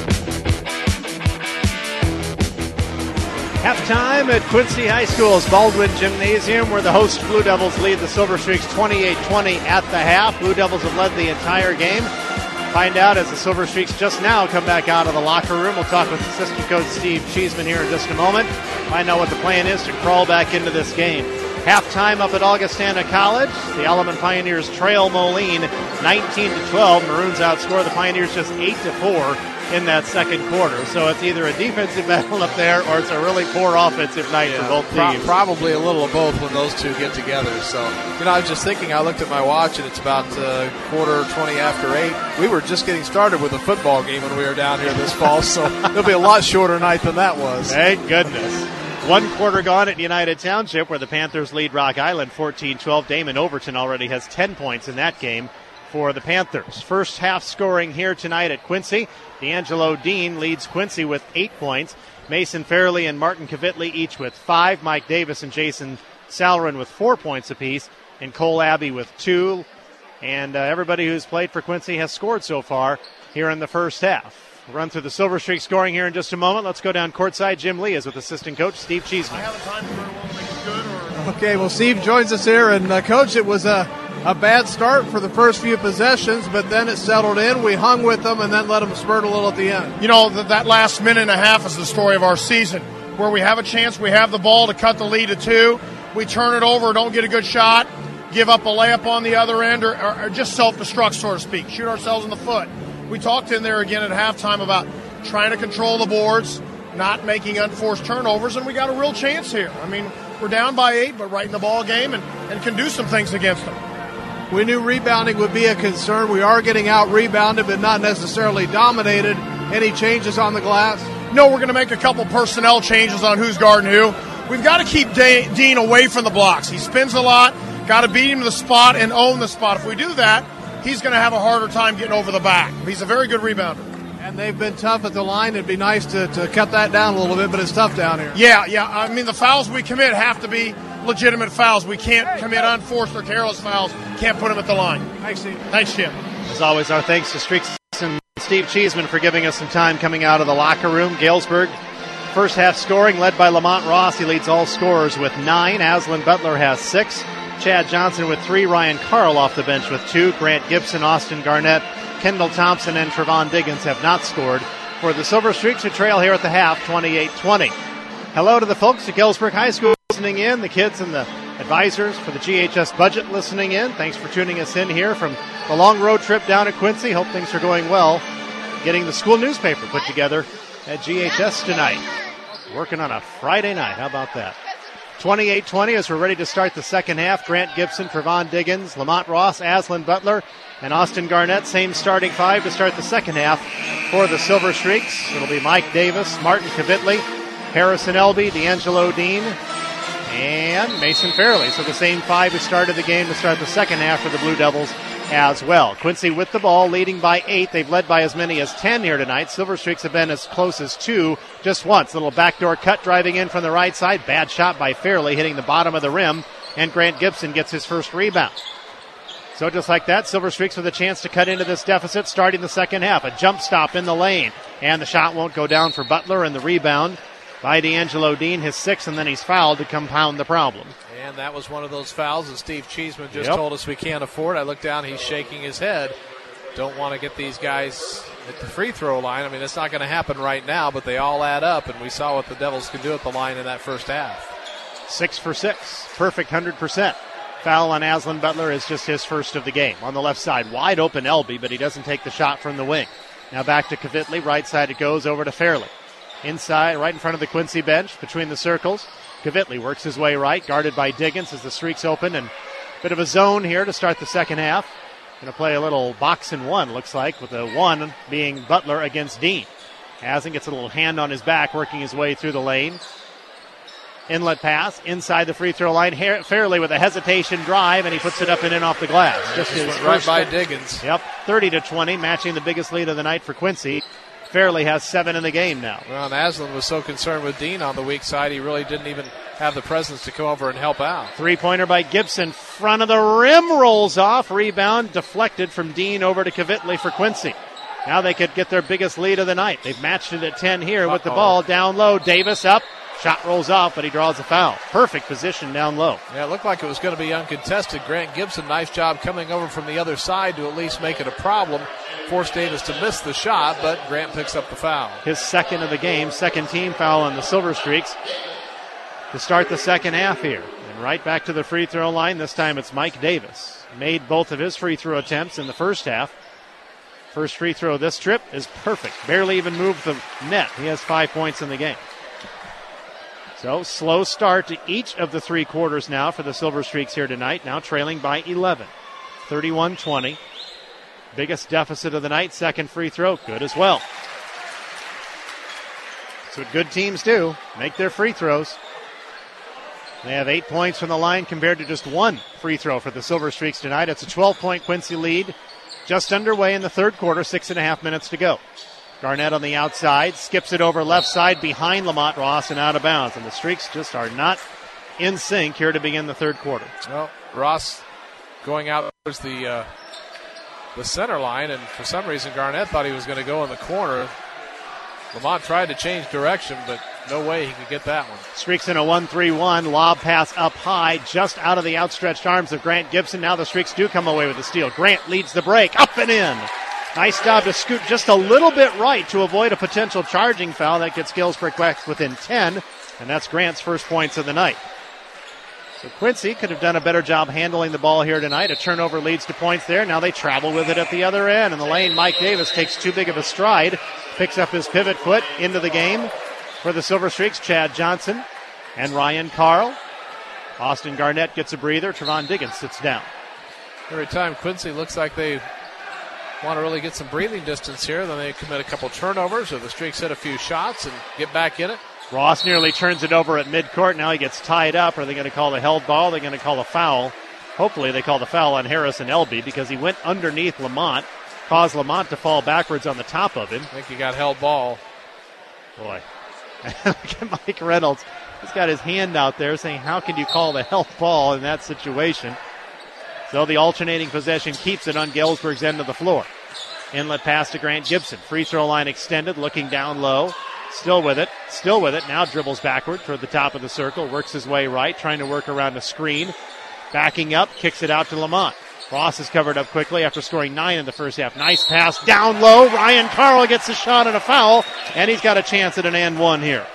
Halftime at Quincy High School's Baldwin Gymnasium, where the host Blue Devils lead the Silver Streaks 28-20 at the half. Blue Devils have led the entire game. Find out as the Silver Streaks just now come back out of the locker room. We'll talk with assistant coach Steve Cheeseman here in just a moment. Find out what the plan is to crawl back into this game. Halftime up at Augustana College. The Element Pioneers trail Moline 19-12. Maroons outscore the Pioneers just 8-4 in that second quarter. So it's either a defensive battle up there or it's a really poor offensive night for both teams. Probably a little of both when those two get together. So, I was just thinking, I looked at my watch and it's about 20 after 8. We were just getting started with a football game when we were down here this fall, so it'll be a lot shorter night than that was. Thank goodness. One quarter gone at United Township, where the Panthers lead Rock Island 14-12. Damon Overton already has 10 points in that game for the Panthers. First half scoring here tonight at Quincy. D'Angelo Dean leads Quincy with 8 points. Mason Fairley and Martin Kvitley each with 5. Mike Davis and Jason Salrin with 4 points apiece. And Cole Abbey with 2. And everybody who's played for Quincy has scored so far here in the first half. We'll run through the Silver Streak scoring here in just a moment. Let's go down courtside. Jim Lee is with assistant coach Steve Cheeseman. Okay, well, Steve joins us here. And, Coach, it was a bad start for the first few possessions, but then it settled in. We hung with them and then let them spurt a little at the end. You know, that last minute and a half is the story of our season, where we have a chance, we have the ball to cut the lead to 2. We turn it over, don't get a good shot, give up a layup on the other end, or just self-destruct, so to speak, shoot ourselves in the foot. We talked in there again at halftime about trying to control the boards, not making unforced turnovers, and we got a real chance here. I mean, we're down by 8, but right in the ball game and can do some things against them. We knew rebounding would be a concern. We are getting out-rebounded, but not necessarily dominated. Any changes on the glass? No, we're going to make a couple personnel changes on who's guarding who. We've got to keep Dean away from the blocks. He spins a lot. Got to beat him to the spot and own the spot. If we do that, he's going to have a harder time getting over the back. He's a very good rebounder. And they've been tough at the line. It'd be nice to cut that down a little bit, but it's tough down here. Yeah. I mean, the fouls we commit have to be legitimate fouls. We can't commit unforced or careless fouls. Can't put them at the line. Thanks, Steve. Thanks, Jim. As always, our thanks to Streaks and Steve Cheeseman for giving us some time coming out of the locker room. Galesburg, first half scoring led by Lamont Ross. He leads all scorers with 9. Aslan Butler has 6. Chad Johnson with 3. Ryan Carl off the bench with 2. Grant Gibson, Austin Garnett, Kendall Thompson, and Trevon Diggins have not scored for the Silver Streaks, who trail here at the half 28-20. Hello to the folks at Galesburg High School listening in, the kids and the advisors for the GHS budget listening in. Thanks for tuning us in here from the long road trip down at Quincy. Hope things are going well. Getting the school newspaper put together at GHS tonight. Working on a Friday night. How about that? 28-20 as we're ready to start the second half. Grant Gibson, Trevon Diggins, Lamont Ross, Aslan Butler, and Austin Garnett. Same starting 5 to start the second half for the Silver Streaks. It'll be Mike Davis, Martin Kvitley, Harrison Elby, D'Angelo Dean, and Mason Fairley. So the same 5 who started the game to start the second half for the Blue Devils as well. Quincy with the ball, leading by 8. They've led by as many as 10 here tonight. Silver Streaks have been as close as 2 just once. Little backdoor cut driving in from the right side. Bad shot by Fairley, hitting the bottom of the rim, and Grant Gibson gets his first rebound. So just like that, Silver Streaks with a chance to cut into this deficit starting the second half. A jump stop in the lane, and the shot won't go down for Butler, and the rebound by D'Angelo Dean, his 6th, and then he's fouled to compound the problem. And that was one of those fouls that Steve Cheeseman just told us we can't afford. I look down, he's shaking his head. Don't want to get these guys at the free throw line. I mean, it's not going to happen right now, but they all add up, and we saw what the Devils could do at the line in that first half. 6 for 6, perfect 100%. Foul on Aslan Butler is just his first of the game. On the left side, wide open Elby, but he doesn't take the shot from the wing. Now back to Kvitli, right side it goes over to Fairley. Inside, right in front of the Quincy bench, between the circles. Kvitli works his way right, guarded by Diggins as the Streaks open, and a bit of a zone here to start the second half. Going to play a little box and one, looks like, with the one being Butler against Dean. Hazen gets a little hand on his back, working his way through the lane. Inlet pass inside the free throw line. Fairley with a hesitation drive, and he puts it up and in off the glass. Just his right by Diggins. Yep, 30-20, matching the biggest lead of the night for Quincy. Fairley has 7 in the game now. Well, and Aslan was so concerned with Dean on the weak side, he really didn't even have the presence to come over and help out. Three-pointer by Gibson. Front of the rim, rolls off. Rebound deflected from Dean over to Kvitli for Quincy. Now they could get their biggest lead of the night. They've matched it at 10 here with the ball down low. Davis up. Shot rolls off, but he draws a foul. Perfect position down low. Yeah, it looked like it was going to be uncontested. Grant Gibson, nice job coming over from the other side to at least make it a problem. Forced Davis to miss the shot, but Grant picks up the foul. His second of the game, second team foul on the Silver Streaks to start the second half here. And right back to the free throw line. This time it's Mike Davis. Made both of his free throw attempts in the first half. First free throw this trip is perfect. Barely even moved the net. He has 5 points in the game. So, slow start to each of the 3 quarters now for the Silver Streaks here tonight. Now trailing by 11. 31-20. Biggest deficit of the night. Second free throw. Good as well. That's what good teams do. Make their free throws. They have 8 points from the line compared to just 1 free throw for the Silver Streaks tonight. It's a 12-point Quincy lead. Just underway in the third quarter. 6.5 minutes to go. Garnett on the outside, skips it over left side behind Lamont Ross and out of bounds. And the Streaks just are not in sync here to begin the third quarter. Well, Ross going out towards the center line, and for some reason Garnett thought he was going to go in the corner. Lamont tried to change direction, but no way he could get that one. Streaks in a 1-3-1, lob pass up high, just out of the outstretched arms of Grant Gibson. Now the Streaks do come away with the steal. Grant leads the break, up and in. Nice job to scoot just a little bit right to avoid a potential charging foul. That gets Galesburg back within 10, and that's Grant's first points of the night. So Quincy could have done a better job handling the ball here tonight. A turnover leads to points there. Now they travel with it at the other end. In the lane, Mike Davis takes too big of a stride, picks up his pivot foot into the game for the Silver Streaks. Chad Johnson and Ryan Carl. Austin Garnett gets a breather. Trevon Diggins sits down. Every time Quincy looks like they want to really get some breathing distance here, then they commit a couple turnovers, or the Streaks hit a few shots and get back in it. Ross nearly turns it over at midcourt. Now he gets tied up. Are they going to call the held ball? They're going to call a foul. Hopefully they call the foul on Harrison Elby because he went underneath Lamont, caused Lamont to fall backwards on the top of him. I think he got held ball. Boy. Look at Mike Reynolds. He's got his hand out there saying, how can you call the held ball in that situation? So the alternating possession keeps it on Galesburg's end of the floor. Inlet pass to Grant Gibson. Free throw line extended, looking down low. Still with it. Now dribbles backward toward the top of the circle. Works his way right, trying to work around the screen. Backing up, kicks it out to Lamont. Ross is covered up quickly after scoring 9 in the first half. Nice pass down low. Ryan Carl gets a shot and a foul, and he's got a chance at an and one here.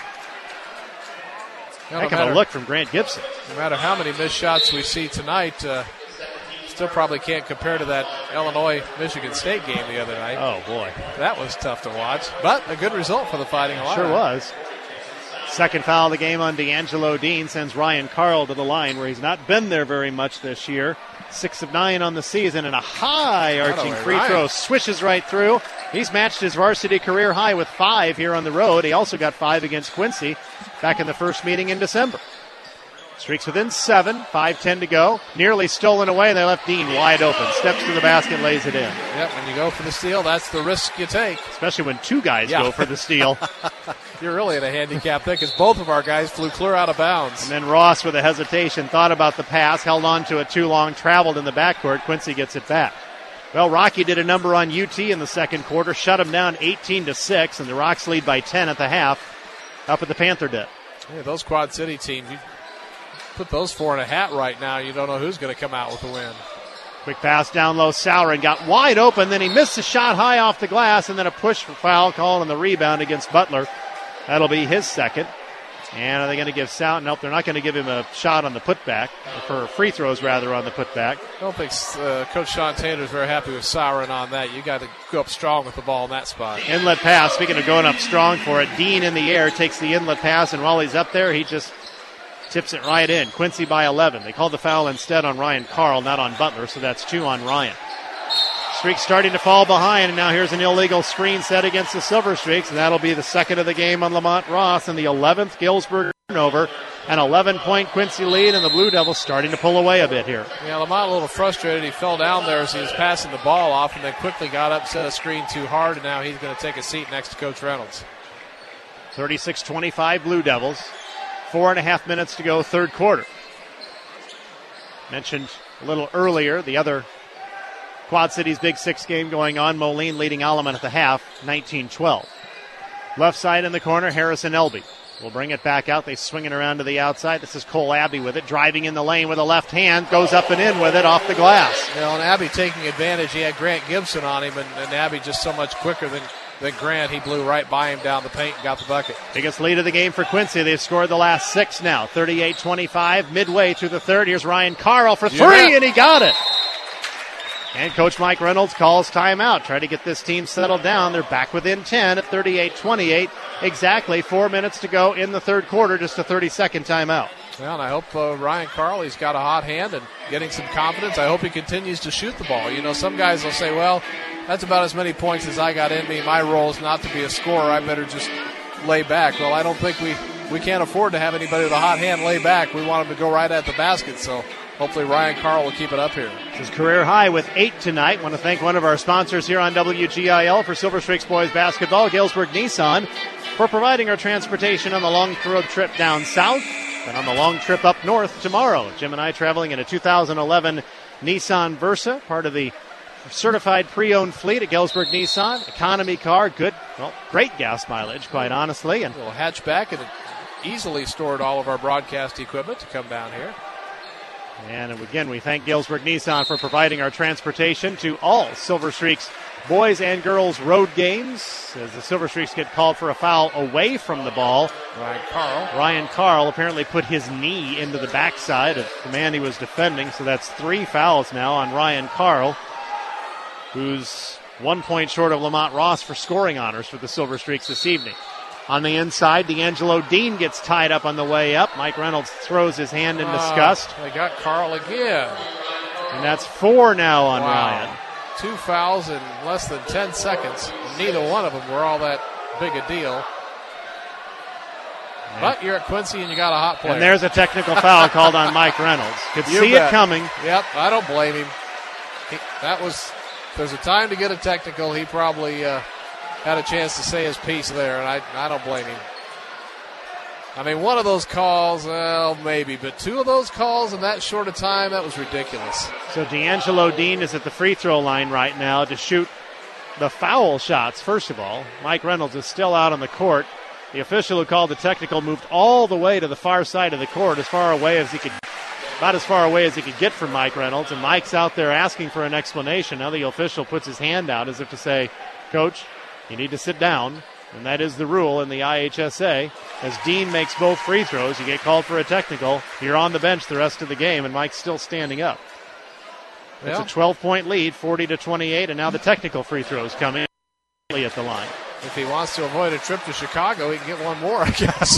Heck of a look from Grant Gibson. No matter how many missed shots we see tonight, still probably can't compare to that Illinois-Michigan State game the other night. Oh, boy. That was tough to watch, but a good result for the Fighting Illini. Sure was. Second foul of the game on D'Angelo Dean sends Ryan Carl to the line, where he's not been there very much this year. 6 of 9 on the season, and a high arching free throw swishes right through. He's matched his varsity career high with 5 here on the road. He also got 5 against Quincy back in the first meeting in December. Streaks within 7, 5:10 to go. Nearly stolen away, and they left Dean wide open. Steps to the basket, lays it in. Yep, when you go for the steal, that's the risk you take. Especially when two guys go for the steal. You're really in a handicap there because both of our guys flew clear out of bounds. And then Ross, with a hesitation, thought about the pass, held on to it too long, traveled in the backcourt. Quincy gets it back. Well, Rocky did a number on UT in the second quarter, shut them down 18-6, and the Rocks lead by 10 at the half up at the Panther Den. Yeah, those Quad City teams, you put those four in a hat right now, you don't know who's going to come out with the win. Quick pass down low, Saurin got wide open, then he missed a shot high off the glass, and then a push for foul call on the rebound against Butler. That'll be his second. And are they going to give Saurin? Nope, they're not going to give him a shot on the putback, for free throws rather on the putback. I don't think Coach Sean Taylor's very happy with Saurin on that. You got to go up strong with the ball in that spot. Inlet pass, speaking of going up strong for it, Dean in the air takes the inlet pass, and while he's up there, he just tips it right in. Quincy by 11. They called the foul instead on Ryan Carl, not on Butler, so that's 2 on Ryan. Streak starting to fall behind, and now here's an illegal screen set against the Silver Streaks, and that'll be the second of the game on Lamont Ross, and the 11th Galesburg turnover. An 11-point Quincy lead, and the Blue Devils starting to pull away a bit here. Yeah, Lamont a little frustrated. He fell down there as he was passing the ball off, and then quickly got up, set a screen too hard, and now he's going to take a seat next to Coach Reynolds. 36-25 Blue Devils. 4.5 minutes to go, third quarter. Mentioned a little earlier, the other Quad Cities Big Six game going on. Moline leading Alleman at the half, 19-12. Left side in the corner, Harrison Elby will bring it back out. They swing it around to the outside. This is Cole Abbey with it, driving in the lane with a left hand, goes up and in with it off the glass. You know, and Abbey taking advantage. He had Grant Gibson on him, and Abbey just so much quicker than Grant. He blew right by him down the paint and got the bucket. Biggest lead of the game for Quincy. They've scored the last 6 now, 38-25, midway through the third. Here's Ryan Carl for 3, and he got it. And Coach Mike Reynolds calls timeout. Try to get this team settled down. They're back within 10 at 38-28. Exactly 4 minutes to go in the third quarter. Just a 30-second timeout. Well, and I hope Ryan Carl, he's got a hot hand and getting some confidence. I hope he continues to shoot the ball. You know, some guys will say, well, that's about as many points as I got in me. My role is not to be a scorer. I better just lay back. Well, I don't think we can't afford to have anybody with a hot hand lay back. We want him to go right at the basket, so hopefully Ryan Carl will keep it up here. This is career high with 8 tonight. I want to thank one of our sponsors here on WGIL for Silver Streaks Boys Basketball, Galesburg Nissan, for providing our transportation on the long road trip down south and on the long trip up north tomorrow. Jim and I traveling in a 2011 Nissan Versa, part of the certified pre-owned fleet at Galesburg Nissan. Economy car, good, well, great gas mileage, quite honestly. And a little hatchback, and it easily stored all of our broadcast equipment to come down here. And again, we thank Galesburg Nissan for providing our transportation to all Silver Streaks boys and girls road games as the Silver Streaks get called for a foul away from the ball. Ryan Carl apparently put his knee into the backside of the man he was defending, so that's 3 fouls now on Ryan Carl, who's 1 point short of Lamont Ross for scoring honors for the Silver Streaks this evening. On the inside, D'Angelo Dean gets tied up on the way up. Mike Reynolds throws his hand in disgust. They got Carl again. And that's 4 now on Ryan. 2 fouls in less than 10 seconds. Neither one of them were all that big a deal. But you're at Quincy and you got a hot player. And there's a technical foul called on Mike Reynolds. Could see it coming. Yep, I don't blame him. There's a time to get a technical. He probably had a chance to say his piece there, and I don't blame him. I mean, one of those calls, well, maybe, but 2 of those calls in that short a time, that was ridiculous. So D'Angelo Dean is at the free throw line right now to shoot the foul shots, first of all. Mike Reynolds is still out on the court. The official who called the technical moved all the way to the far side of the court, as far away as he could, about as far away as he could get from Mike Reynolds, and Mike's out there asking for an explanation. Now the official puts his hand out as if to say, Coach, you need to sit down. And that is the rule in the IHSA. As Dean makes both free throws, you get called for a technical. You're on the bench the rest of the game, and Mike's still standing up. It's a 12-point lead, 40-28, and now the technical free throws come in at the line. If he wants to avoid a trip to Chicago, he can get one more, I guess.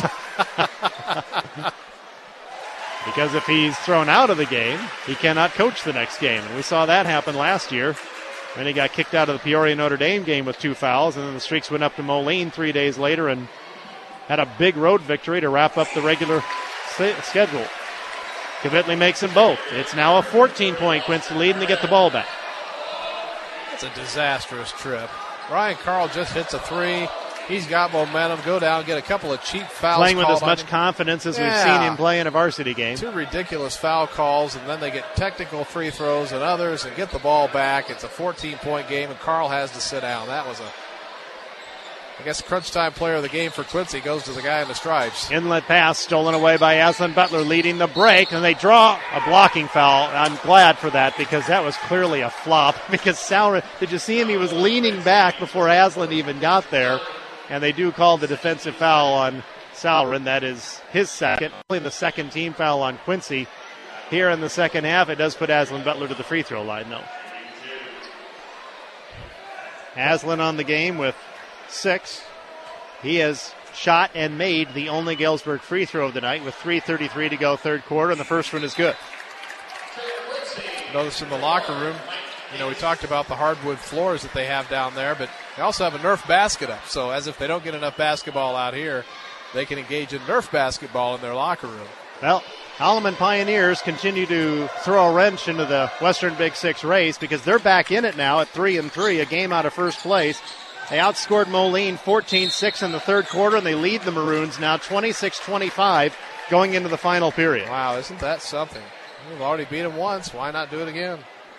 Because if he's thrown out of the game, he cannot coach the next game. And we saw that happen last year. Then he got kicked out of the Peoria Notre Dame game with 2 fouls, and then the Streaks went up to Moline 3 days later and had a big road victory to wrap up the regular schedule. Kavitli makes them both. It's now a 14-point Quincy lead, and they get the ball back. That's a disastrous trip. Ryan Carl just hits a three. He's got momentum. Go down, get a couple of cheap fouls. Playing with as much confidence as we've seen him play in a varsity game. 2 ridiculous foul calls, and then they get technical free throws and others and get the ball back. It's a 14-point game, and Carl has to sit down. That was crunch time player of the game for Quincy goes to the guy in the stripes. Inlet pass stolen away by Aslan Butler, leading the break, and they draw a blocking foul. I'm glad for that because that was clearly a flop. Because Sauer, did you see him? He was leaning back before Aslan even got there, and they do call the defensive foul on Sauer, and that is his second. Only the second team foul on Quincy. Here in the second half, it does put Aslan Butler to the free throw line, though. Aslan on the game with 6. He has shot and made the only Galesburg free throw of the night with 3:33 to go third quarter, and the first one is good. Notice in the locker room, we talked about the hardwood floors that they have down there, but they also have a Nerf basket up. So as if they don't get enough basketball out here, they can engage in Nerf basketball in their locker room. Well, Holloman Pioneers continue to throw a wrench into the Western Big Six race because they're back in it now at 3-3, a game out of first place. They outscored Moline 14-6 in the third quarter, and they lead the Maroons now 26-25 going into the final period. Wow, isn't that something? We've already beat them once. Why not do it again?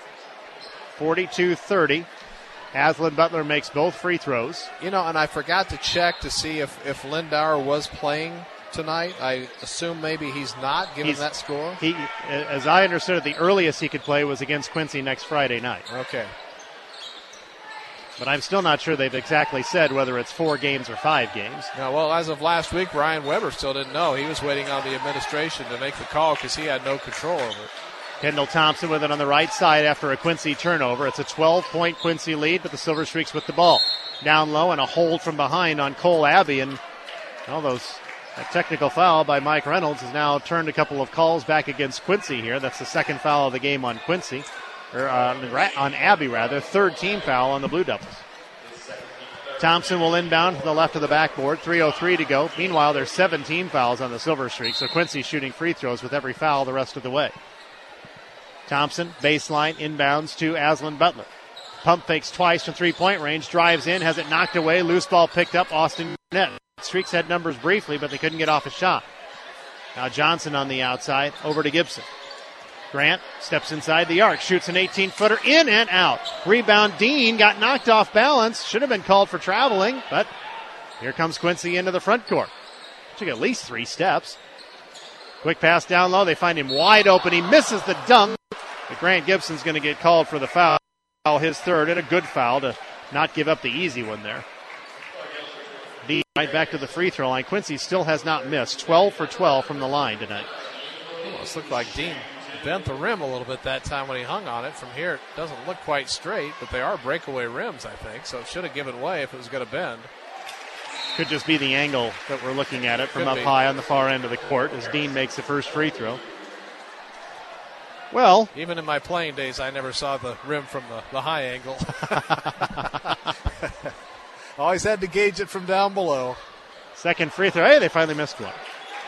42-30. Aslan Butler makes both free throws. And I forgot to check to see if Lindauer was playing tonight. I assume maybe he's not, given that score. He, as I understood it, the earliest he could play was against Quincy next Friday night. Okay. But I'm still not sure they've exactly said whether it's 4 games or 5 games. No, well, as of last week, Ryan Weber still didn't know. He was waiting on the administration to make the call because he had no control over it. Kendall Thompson with it on the right side after a Quincy turnover. It's a 12-point Quincy lead, but the Silver Streaks with the ball. Down low and a hold from behind on Cole Abbey. And that technical foul by Mike Reynolds has now turned a couple of calls back against Quincy here. That's the second foul of the game on Quincy. Or on Abbey, rather. Third team foul on the Blue Devils. Thompson will inbound to the left of the backboard. 3:03 to go. Meanwhile, there's 17 fouls on the Silver Streak, so Quincy's shooting free throws with every foul the rest of the way. Thompson, baseline, inbounds to Aslan Butler. Pump fakes twice from three-point range, drives in, has it knocked away. Loose ball picked up, Austin Garnett. Streaks had numbers briefly, but they couldn't get off a shot. Now Johnson on the outside, over to Gibson. Grant steps inside the arc, shoots an 18-footer, in and out. Rebound, Dean got knocked off balance. Should have been called for traveling, but here comes Quincy into the front court. Took at least 3 steps. Quick pass down low. They find him wide open. He misses the dunk. But Grant Gibson's going to get called for the foul, his third, and a good foul to not give up the easy one there. Dean right back to the free throw line. Quincy still has not missed. 12 for 12 from the line tonight. Almost looked like Dean bent the rim a little bit that time when he hung on it. From here, it doesn't look quite straight, but they are breakaway rims, I think, so it should have given way if it was going to bend. Could just be the angle that we're looking at it from up high on the far end of the court as Dean makes the first free throw. Well, even in my playing days, I never saw the rim from the high angle. Always had to gauge it from down below. Second free throw. Hey, they finally missed one.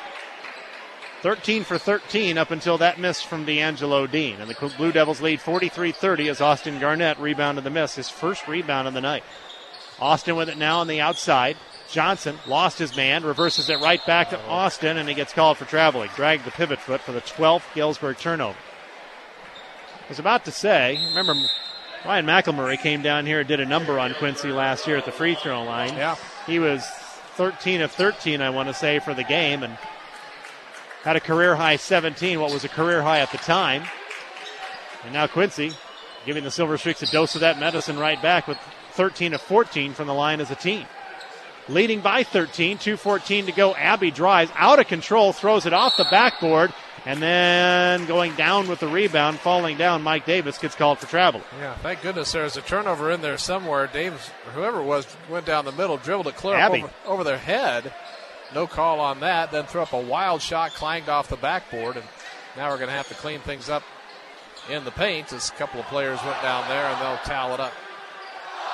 13 for 13 up until that miss from D'Angelo Dean. And the Blue Devils lead 43-30 as Austin Garnett rebounded the miss, his first rebound of the night. Austin with it now on the outside. Johnson lost his man, reverses it right back to Austin, and he gets called for traveling. Dragged the pivot foot for the 12th Galesburg turnover. I was about to say, remember Ryan McElmurray came down here and did a number on Quincy last year at the free throw line. Yeah. He was 13 of 13, I want to say, for the game, and had a career-high 17, what was a career high at the time. And now Quincy giving the Silver Streaks a dose of that medicine right back with 13 of 14 from the line as a team. Leading by 13, 2:14 to go. Abbey drives out of control, throws it off the backboard, and then going down with the rebound, falling down, Mike Davis gets called for travel. Yeah, thank goodness there's a turnover in there somewhere. Davis, or whoever it was, went down the middle, dribbled it clear up over their head. No call on that. Then threw up a wild shot, clanged off the backboard, and now we're going to have to clean things up in the paint as a couple of players went down there, and they'll towel it up.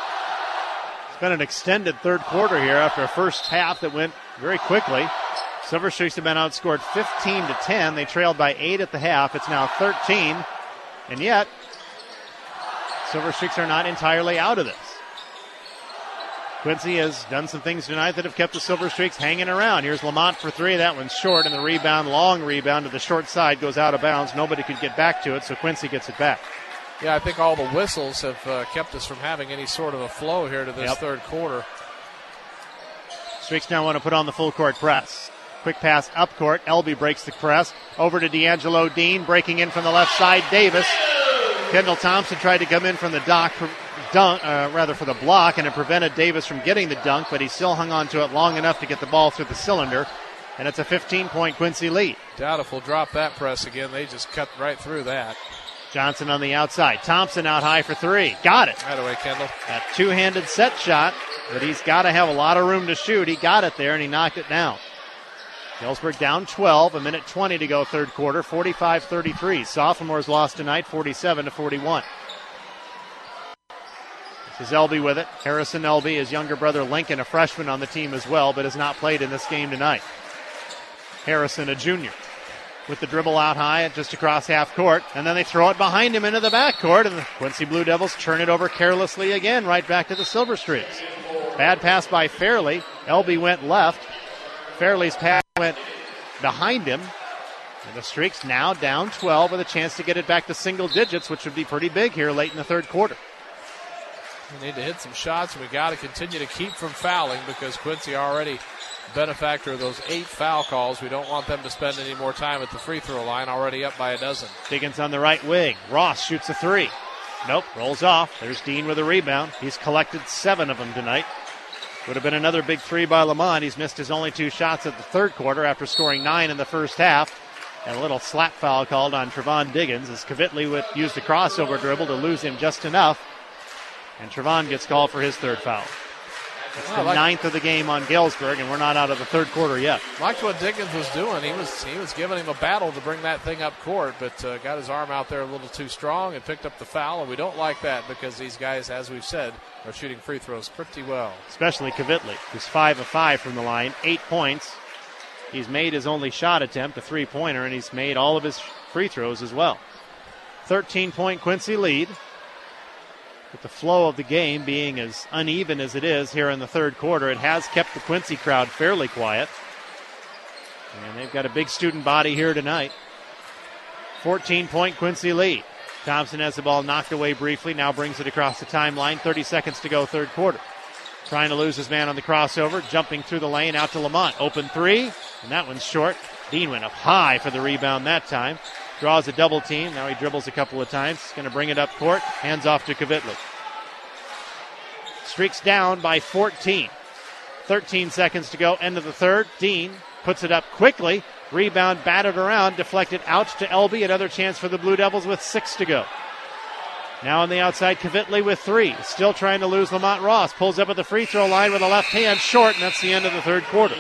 It's been an extended third quarter here after a first half that went very quickly. Silver Streaks have been outscored 15-10. They trailed by 8 at the half. It's now 13. And yet, Silver Streaks are not entirely out of this. Quincy has done some things tonight that have kept the Silver Streaks hanging around. Here's Lamont for three. That one's short, and the rebound, long rebound to the short side, goes out of bounds. Nobody could get back to it, so Quincy gets it back. Yeah, I think all the whistles have kept us from having any sort of a flow here to this third quarter. Streaks now want to put on the full court press. Quick pass up court. Elby breaks the press. Over to D'Angelo Dean, breaking in from the left side. Davis. Kendall Thompson tried to come in from the for the block, and it prevented Davis from getting the dunk, but he still hung on to it long enough to get the ball through the cylinder, and it's a 15-point Quincy lead. Doubt if we'll drop that press again. They just cut right through that. Johnson on the outside. Thompson out high for three. Got it. Right away, Kendall. That two-handed set shot, but he's got to have a lot of room to shoot. He got it there, and he knocked it down. Galesburg down 12, a minute 20 to go third quarter, 45-33. Sophomores lost tonight, 47-41. This is Elby with it. Harrison Elby, his younger brother Lincoln, a freshman on the team as well, but has not played in this game tonight. Harrison, a junior, with the dribble out high just across half court, and then they throw it behind him into the backcourt, and the Quincy Blue Devils turn it over carelessly again, right back to the Silver Streaks. Bad pass by Fairley. Elby went left. Fairley's pass went behind him. And the Streaks now down 12 with a chance to get it back to single digits, which would be pretty big here late in the third quarter. We need to hit some shots, and we got to continue to keep from fouling because Quincy already benefactor of those 8 foul calls. We don't want them to spend any more time at the free throw line, already up by a dozen. Diggins on the right wing. Ross shoots a three. Nope, rolls off. There's Dean with a rebound. He's collected 7 of them tonight. Would have been another big three by Lamont. He's missed his only 2 shots at the third quarter after scoring 9 in the first half. And a little slap foul called on Trevon Diggins as Kvitli used the crossover dribble to lose him just enough. And Trevon gets called for his third foul. It's the 9th of the game on Galesburg, and we're not out of the third quarter yet. Liked what Diggins was doing. He was giving him a battle to bring that thing up court, but got his arm out there a little too strong and picked up the foul, and we don't like that because these guys, as we've said, are shooting free throws pretty well. Especially Kvitli, who's 5 of 5 from the line, 8 points. He's made his only shot attempt, a three-pointer, and he's made all of his free throws as well. 13-point Quincy lead. With the flow of the game being as uneven as it is here in the third quarter, it has kept the Quincy crowd fairly quiet. And they've got a big student body here tonight. 14-point Quincy lead. Thompson has the ball knocked away briefly, now brings it across the timeline. 30 seconds to go third quarter. Trying to lose his man on the crossover, jumping through the lane out to Lamont. Open three, and that one's short. Dean went up high for the rebound that time. Draws a double team. Now he dribbles a couple of times. He's going to bring it up court. Hands off to Kvitli. Streaks down by 14. 13 seconds to go. End of the third. Dean puts it up quickly. Rebound batted around. Deflected out to Elby. Another chance for the Blue Devils with 6 to go. Now on the outside, Kvitli with 3. Still trying to lose Lamont Ross. Pulls up at the free throw line with a left hand short, and that's the end of the third quarter.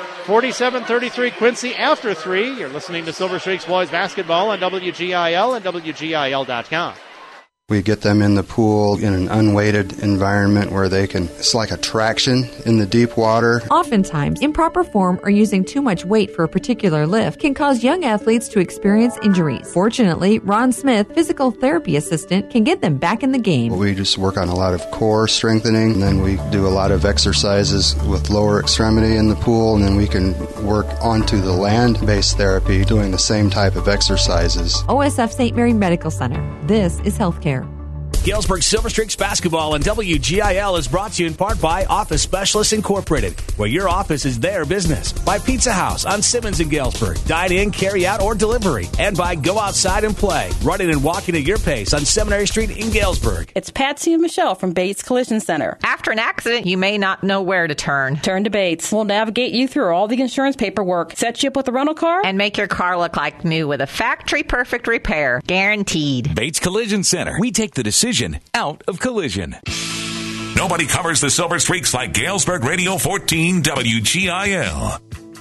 47-33 Quincy after 3. You're listening to Silver Streaks Boys Basketball on WGIL and WGIL.com. We get them in the pool in an unweighted environment where it's like a traction in the deep water. Oftentimes, improper form or using too much weight for a particular lift can cause young athletes to experience injuries. Fortunately, Ron Smith, physical therapy assistant, can get them back in the game. We just work on a lot of core strengthening, and then we do a lot of exercises with lower extremity in the pool, and then we can work onto the land-based therapy doing the same type of exercises. OSF St. Mary Medical Center. This is healthcare. Galesburg Silver Streaks Basketball on WGIL is brought to you in part by Office Specialists Incorporated, where your office is their business. By Pizza House on Simmons in Galesburg, dine in, carry out, or delivery. And by Go Outside and Play, running and walking at your pace on Seminary Street in Galesburg. It's Patsy and Michelle from Bates Collision Center. After an accident, you may not know where to turn. Turn to Bates. We'll navigate you through all the insurance paperwork, set you up with a rental car, and make your car look like new with a factory-perfect repair. Guaranteed. Bates Collision Center. We take the decision out of collision. Nobody covers the Silver Streaks like Galesburg Radio 14 WGIL.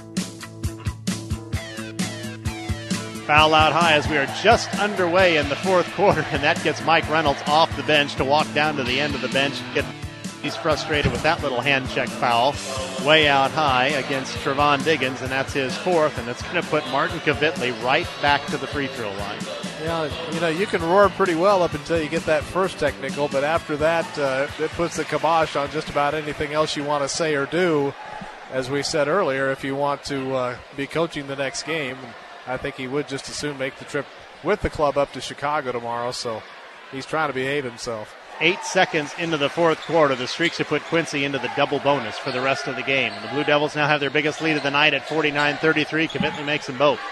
Foul out high as we are just underway in the fourth quarter, and that gets Mike Reynolds off the bench to walk down to the end of the bench and get He's frustrated with that little hand check foul way out high against Trevon Diggins, and that's his fourth, and it's going to put Martin Kvittli right back to the free throw line. Yeah, you can roar pretty well up until you get that first technical, but after that, it puts the kibosh on just about anything else you want to say or do, as we said earlier, if you want to be coaching the next game. I think he would just as soon make the trip with the club up to Chicago tomorrow, so he's trying to behave himself. 8 seconds into the fourth quarter, the Streaks have put Quincy into the double bonus for the rest of the game. The Blue Devils now have their biggest lead of the night at 49-33. Kvittli makes them both.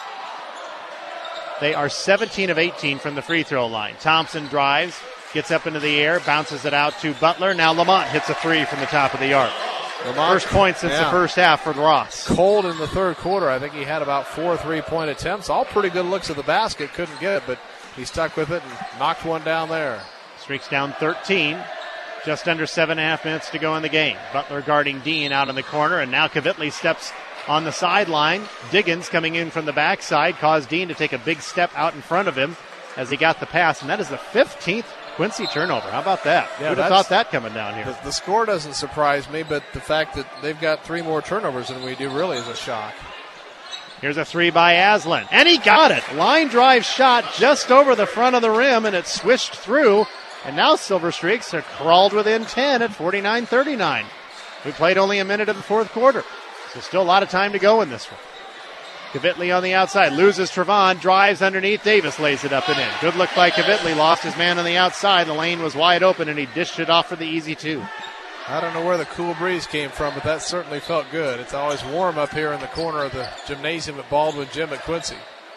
They are 17 of 18 from the free throw line. Thompson drives, gets up into the air, bounces it out to Butler. Now Lamont hits a three from the top of the arc. First point since the first half for Ross. Cold in the third quarter. I think he had about 4 3-point attempts. All pretty good looks at the basket. Couldn't get it, but he stuck with it and knocked one down there. Streaks down 13. Just under 7.5 minutes to go in the game. Butler guarding Dean out in the corner, and now Kvittli steps on the sideline. Diggins coming in from the backside caused Dean to take a big step out in front of him as he got the pass, and that is the 15th Quincy turnover. How about that? Yeah, who'd have thought that coming down here? The score doesn't surprise me, but the fact that they've got 3 more turnovers than we do really is a shock. Here's a three by Aslan, and he got it. Line drive shot just over the front of the rim, and it swished through. And now Silver Streaks are crawled within 10 at 49-39. We played only a minute of the fourth quarter, so still a lot of time to go in this one. Kvittli on the outside, loses Trevon, drives underneath, Davis lays it up and in. Good look by Kvittli, lost his man on the outside. The lane was wide open, and he dished it off for the easy two. I don't know where the cool breeze came from, but that certainly felt good. It's always warm up here in the corner of the gymnasium at Baldwin Gym at Quincy.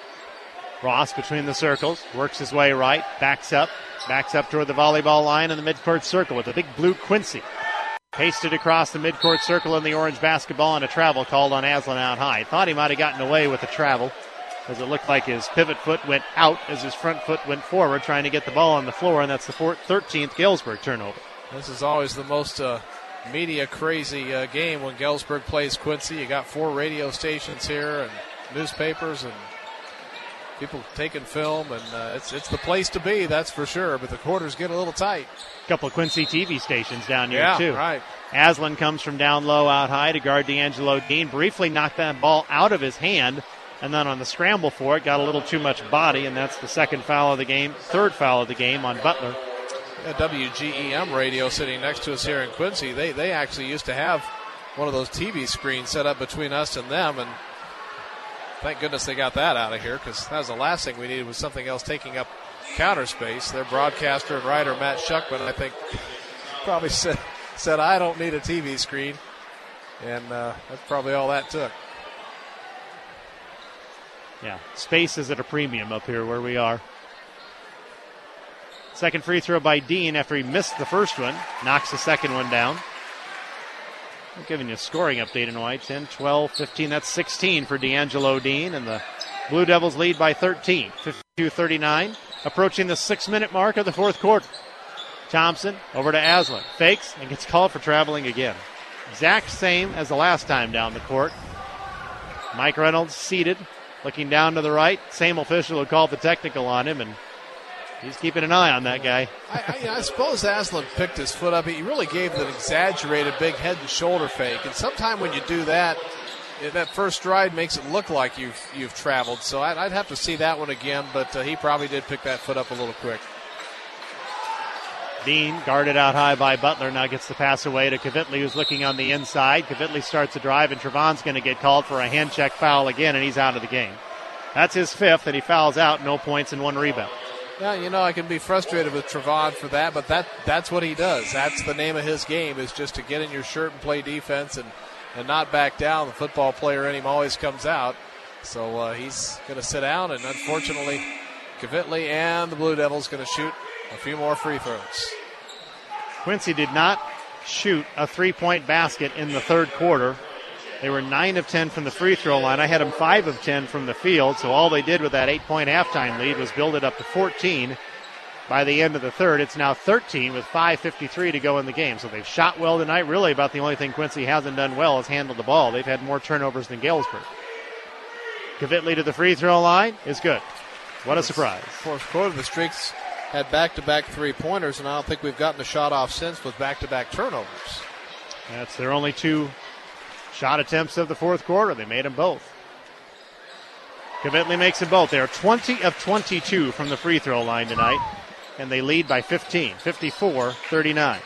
Ross between the circles, works his way right, backs up toward the volleyball line in the midcourt circle with a big blue Quincy. Pasted across the midcourt circle in the orange basketball, and a travel called on Aslan out high. Thought he might have gotten away with the travel, as it looked like his pivot foot went out as his front foot went forward, trying to get the ball on the floor, and that's the 13th Galesburg turnover. This is always the most media-crazy game when Galesburg plays Quincy. You got 4 radio stations here and newspapers and people taking film, and it's the place to be, that's for sure, but the quarters get a little tight. A couple of Quincy TV stations down here, too. Yeah, right. Aslan comes from down low out high to guard D'Angelo Dean. Briefly knocked that ball out of his hand, and then on the scramble for it, got a little too much body, and that's the third foul of the game on Butler. WGEM radio sitting next to us here in Quincy, they actually used to have one of those TV screens set up between us and them, and thank goodness they got that out of here, because that was the last thing we needed, was something else taking up counter space. Their broadcaster and writer, Matt Shuckman, I think, probably said I don't need a TV screen, and that's probably all that took. Yeah, space is at a premium up here where we are. Second free throw by Dean after he missed the first one. Knocks the second one down. I'm giving you a scoring update in white. 10, 12, 15. That's 16 for D'Angelo Dean. And the Blue Devils lead by 13. 52-39. Approaching the 6-minute mark of the fourth quarter. Thompson over to Aslan. Fakes and gets called for traveling again. Exact same as the last time down the court. Mike Reynolds seated, looking down to the right. Same official who called the technical on him, and he's keeping an eye on that guy. I suppose Aslan picked his foot up. He really gave an exaggerated big head and shoulder fake. And sometime when you do that, that first stride makes it look like you've traveled. So I'd have to see that one again, but he probably did pick that foot up a little quick. Dean, guarded out high by Butler, now gets the pass away to Kvittli, who's looking on the inside. Kvittli starts a drive, and Trevon's going to get called for a hand check foul again, and he's out of the game. That's his fifth, and he fouls out, no points and 1 rebound. Yeah, I can be frustrated with Trevon for that, but that's what he does. That's the name of his game, is just to get in your shirt and play defense and not back down. The football player in him always comes out. So he's going to sit down, and unfortunately, Kvittli and the Blue Devils going to shoot a few more free throws. Quincy did not shoot a 3-point basket in the third quarter. They were 9 of 10 from the free throw line. I had them 5 of 10 from the field, so all they did with that 8-point halftime lead was build it up to 14. By the end of the third, it's now 13 with 5:53 to go in the game. So they've shot well tonight. Really about the only thing Quincy hasn't done well is handle the ball. They've had more turnovers than Galesburg. Kvittli to the free throw line is good. What a surprise. Fourth quarter, the Streaks had back-to-back three-pointers, and I don't think we've gotten a shot off since with back-to-back turnovers. That's their only 2 shot attempts of the fourth quarter. They made them both. Kvittli makes them both. They are 20 of 22 from the free throw line tonight, and they lead by 15, 54-39.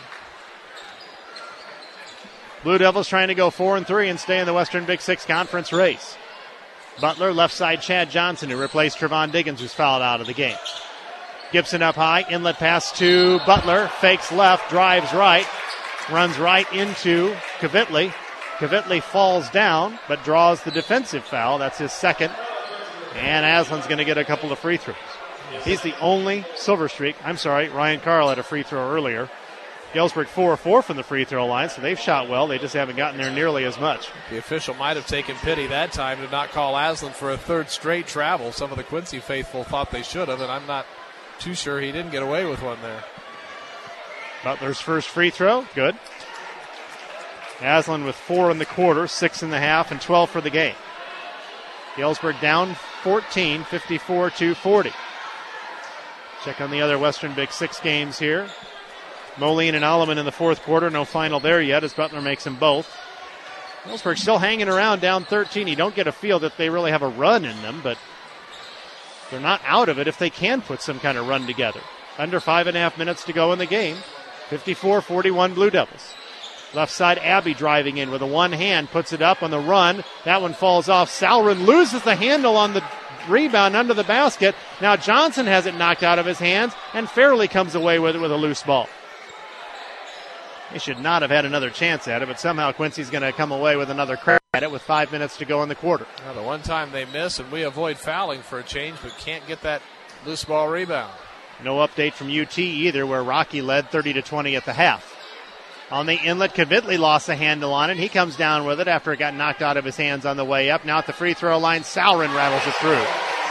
Blue Devils trying to go 4-3 and stay in the Western Big Six Conference race. Butler, left side, Chad Johnson, who replaced Trevon Diggins, who's fouled out of the game. Gibson up high, inlet pass to Butler, fakes left, drives right, runs right into Kvittli. Kvittli falls down, but draws the defensive foul. That's his second. And Aslan's going to get a couple of free throws. He's the only Silver Streak. Ryan Carl had a free throw earlier. Galesburg 4-4 from the free throw line, so they've shot well. They just haven't gotten there nearly as much. The official might have taken pity that time to not call Aslan for a third straight travel. Some of the Quincy faithful thought they should have, and I'm not too sure he didn't get away with one there. Butler's first free throw, good. Aslan with 4 in the quarter, 6 in the half, and 12 for the game. Galesburg down 14, 54-40. Check on the other Western Big Six games here. Moline and Alleman in the fourth quarter. No final there yet as Butler makes them both. Galesburg still hanging around down 13. You don't get a feel that they really have a run in them, but they're not out of it if they can put some kind of run together. Under 5.5 minutes to go in the game. 54-41 Blue Devils. Left side, Abbey driving in with a one hand, puts it up on the run. That one falls off. Salren loses the handle on the rebound under the basket. Now Johnson has it knocked out of his hands, and Fairley comes away with it with a loose ball. They should not have had another chance at it, but somehow Quincy's going to come away with another crack at it with 5 minutes to go in the quarter. Now, the one time they miss, and we avoid fouling for a change, but can't get that loose ball rebound. No update from UT either, where Rocky led 30-20 at the half. On the inlet, Kvittli lost the handle on it. He comes down with it after it got knocked out of his hands on the way up. Now at the free throw line, Salren rattles it through.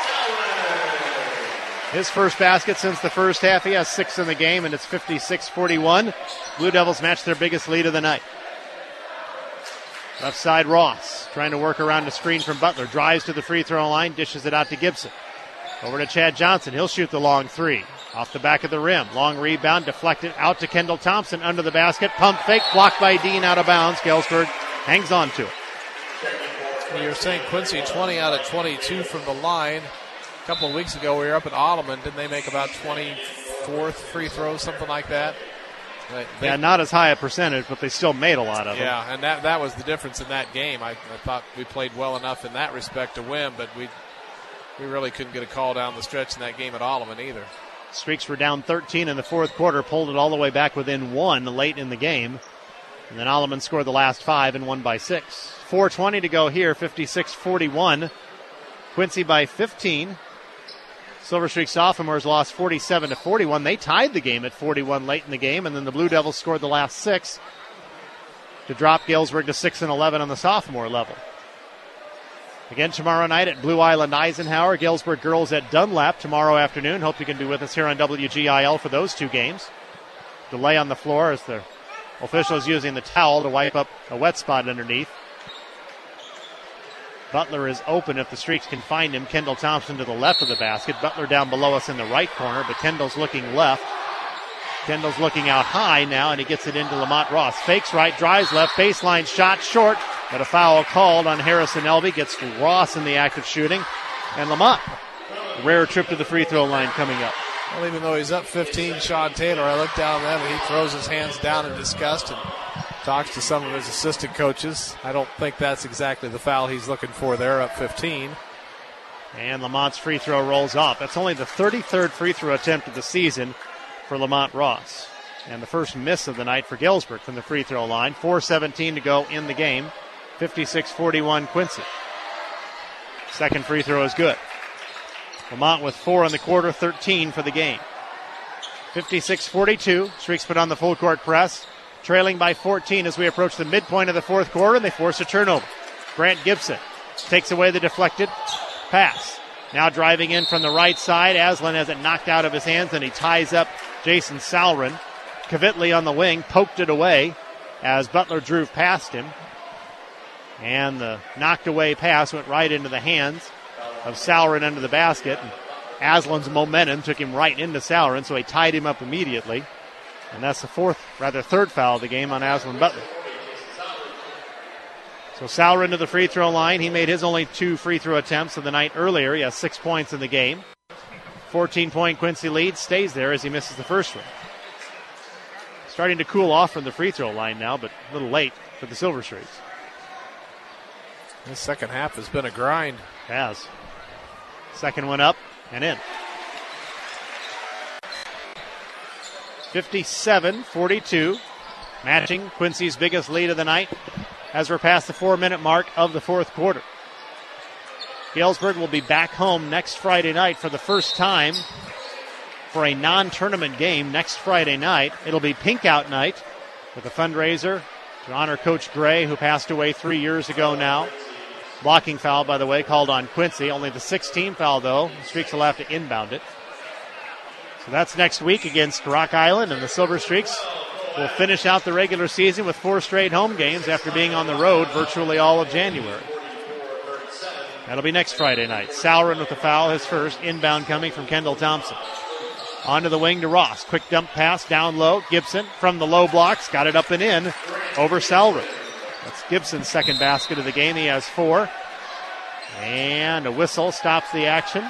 His first basket since the first half. He has 6 in the game, and it's 56-41. Blue Devils match their biggest lead of the night. Left side, Ross trying to work around the screen from Butler. Drives to the free throw line, dishes it out to Gibson. Over to Chad Johnson. He'll shoot the long 3. Off the back of the rim. Long rebound, deflected out to Kendall Thompson under the basket. Pump fake, blocked by Dean out of bounds. Galesburg hangs on to it. You're saying Quincy 20 out of 22 from the line. A couple of weeks ago we were up at Alleman. Didn't they make about 24th free throws, something like that? Yeah, not as high a percentage, but they still made a lot of them. Yeah, and that was the difference in that game. I thought we played well enough in that respect to win, but we really couldn't get a call down the stretch in that game at Alleman either. Streaks were down 13 in the fourth quarter, pulled it all the way back within 1 late in the game. And then Alleman scored the last 5 and won by 6. 4:20 to go here, 56-41. Quincy by 15. Silver Streak sophomores lost 47-41. They tied the game at 41 late in the game, and then the Blue Devils scored the last 6 to drop Galesburg to 6-11 on the sophomore level. Again tomorrow night at Blue Island Eisenhower. Galesburg girls at Dunlap tomorrow afternoon. Hope you can be with us here on WGIL for those 2 games. Delay on the floor as the officials using the towel to wipe up a wet spot underneath. Butler is open if the Streaks can find him. Kendall Thompson to the left of the basket. Butler down below us in the right corner, but Kendall's looking left. Kendall's looking out high now, and he gets it into Lamont Ross. Fakes right, drives left, baseline shot short, but a foul called on Harrison Elby. Gets Ross in the act of shooting. And Lamont, a rare trip to the free throw line coming up. Well, even though he's up 15, Sean Taylor, I look down at him and he throws his hands down in disgust and talks to some of his assistant coaches. I don't think that's exactly the foul he's looking for there, up 15. And Lamont's free throw rolls off. That's only the 33rd free throw attempt of the season for Lamont Ross. And the first miss of the night for Galesburg from the free throw line. 4:17 to go in the game. 56-41 Quincy. Second free throw is good. Lamont with 4 in the quarter, 13 for the game. 56-42. Streaks put on the full court press. Trailing by 14 as we approach the midpoint of the fourth quarter, and they force a turnover. Grant Gibson takes away the deflected pass. Now driving in from the right side. Aslan has it knocked out of his hands, and he ties up Jason Salren. Kvittli on the wing poked it away as Butler drew past him. And the knocked away pass went right into the hands of Salren under the basket. And Aslan's momentum took him right into Sauron, so he tied him up immediately. And that's the third foul of the game on Aslan Butler. So Sauron to the free throw line. He made his only 2 free throw attempts of the night earlier. He has 6 points in the game. 14-point Quincy lead stays there as he misses the first one. Starting to cool off from the free throw line now, but a little late for the Silver Streaks. This second half has been a grind. Has. Second one up and in. 57-42, matching Quincy's biggest lead of the night as we're past the 4-minute mark of the fourth quarter. Galesburg will be back home next Friday night for the first time for a non-tournament game next Friday night. It'll be Pink Out Night with a fundraiser to honor Coach Gray, who passed away 3 years ago now. Blocking foul, by the way, called on Quincy. Only the 16th foul, though. The Streaks will have to inbound it. So that's next week against Rock Island, and the Silver Streaks will finish out the regular season with 4 straight home games after being on the road virtually all of January. That'll be next Friday night. Sauron with the foul, his first. Inbound coming from Kendall Thompson. Onto the wing to Ross. Quick dump pass down low. Gibson from the low blocks. Got it up and in over Sauron. That's Gibson's second basket of the game. He has 4. And a whistle stops the action.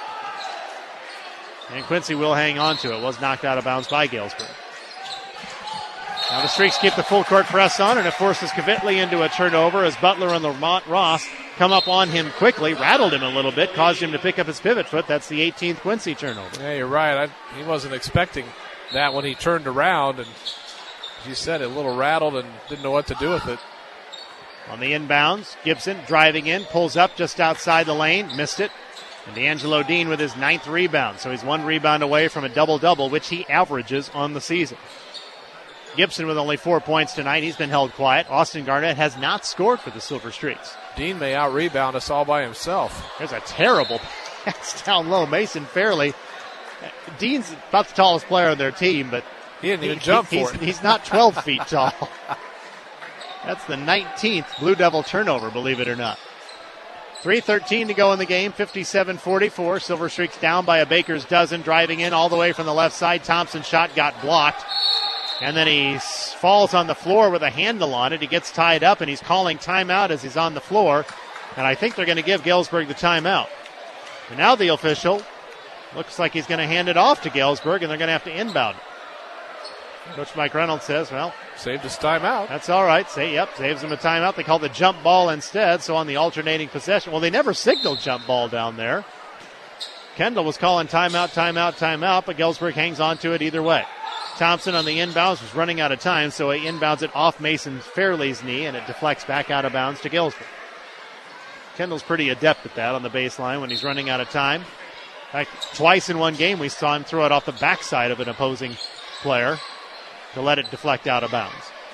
And Quincy will hang on to it. Was knocked out of bounds by Galesburg. Now the Streaks keep the full court press on, and it forces Kvitli into a turnover as Butler and Lamont Ross come up on him quickly, rattled him a little bit, caused him to pick up his pivot foot. That's the 18th Quincy turnover. Yeah, you're right. He wasn't expecting that when he turned around, and as you said, a little rattled and didn't know what to do with it. On the inbounds, Gibson driving in, pulls up just outside the lane, missed it. And D'Angelo Dean with his 9th rebound, so he's 1 rebound away from a double-double, which he averages on the season. Gibson with only 4 points tonight. He's been held quiet. Austin Garnett has not scored for the Silver Streaks. Dean may out-rebound us all by himself. There's a terrible pass down low. Mason Fairley. Dean's about the tallest player on their team, but he didn't even jump for it. He's not 12 feet tall. That's the 19th Blue Devil turnover, believe it or not. 3:13 to go in the game, 57-44. Silver Streaks down by a baker's dozen, driving in all the way from the left side. Thompson's shot got blocked. And then he falls on the floor with a handle on it. He gets tied up, and he's calling timeout as he's on the floor. And I think they're going to give Galesburg the timeout. And now the official looks like he's going to hand it off to Galesburg, and they're going to have to inbound it. Coach Mike Reynolds says, well, saved his timeout. That's all right. Saves him a timeout. They call the jump ball instead, so on the alternating possession. Well, they never signaled jump ball down there. Kendall was calling timeout, but Galesburg hangs on to it either way. Thompson on the inbounds was running out of time, so he inbounds it off Mason Fairley's knee, and it deflects back out of bounds to Galesburg. Kendall's pretty adept at that on the baseline when he's running out of time. In fact, twice in one game we saw him throw it off the backside of an opposing player to let it deflect out of bounds.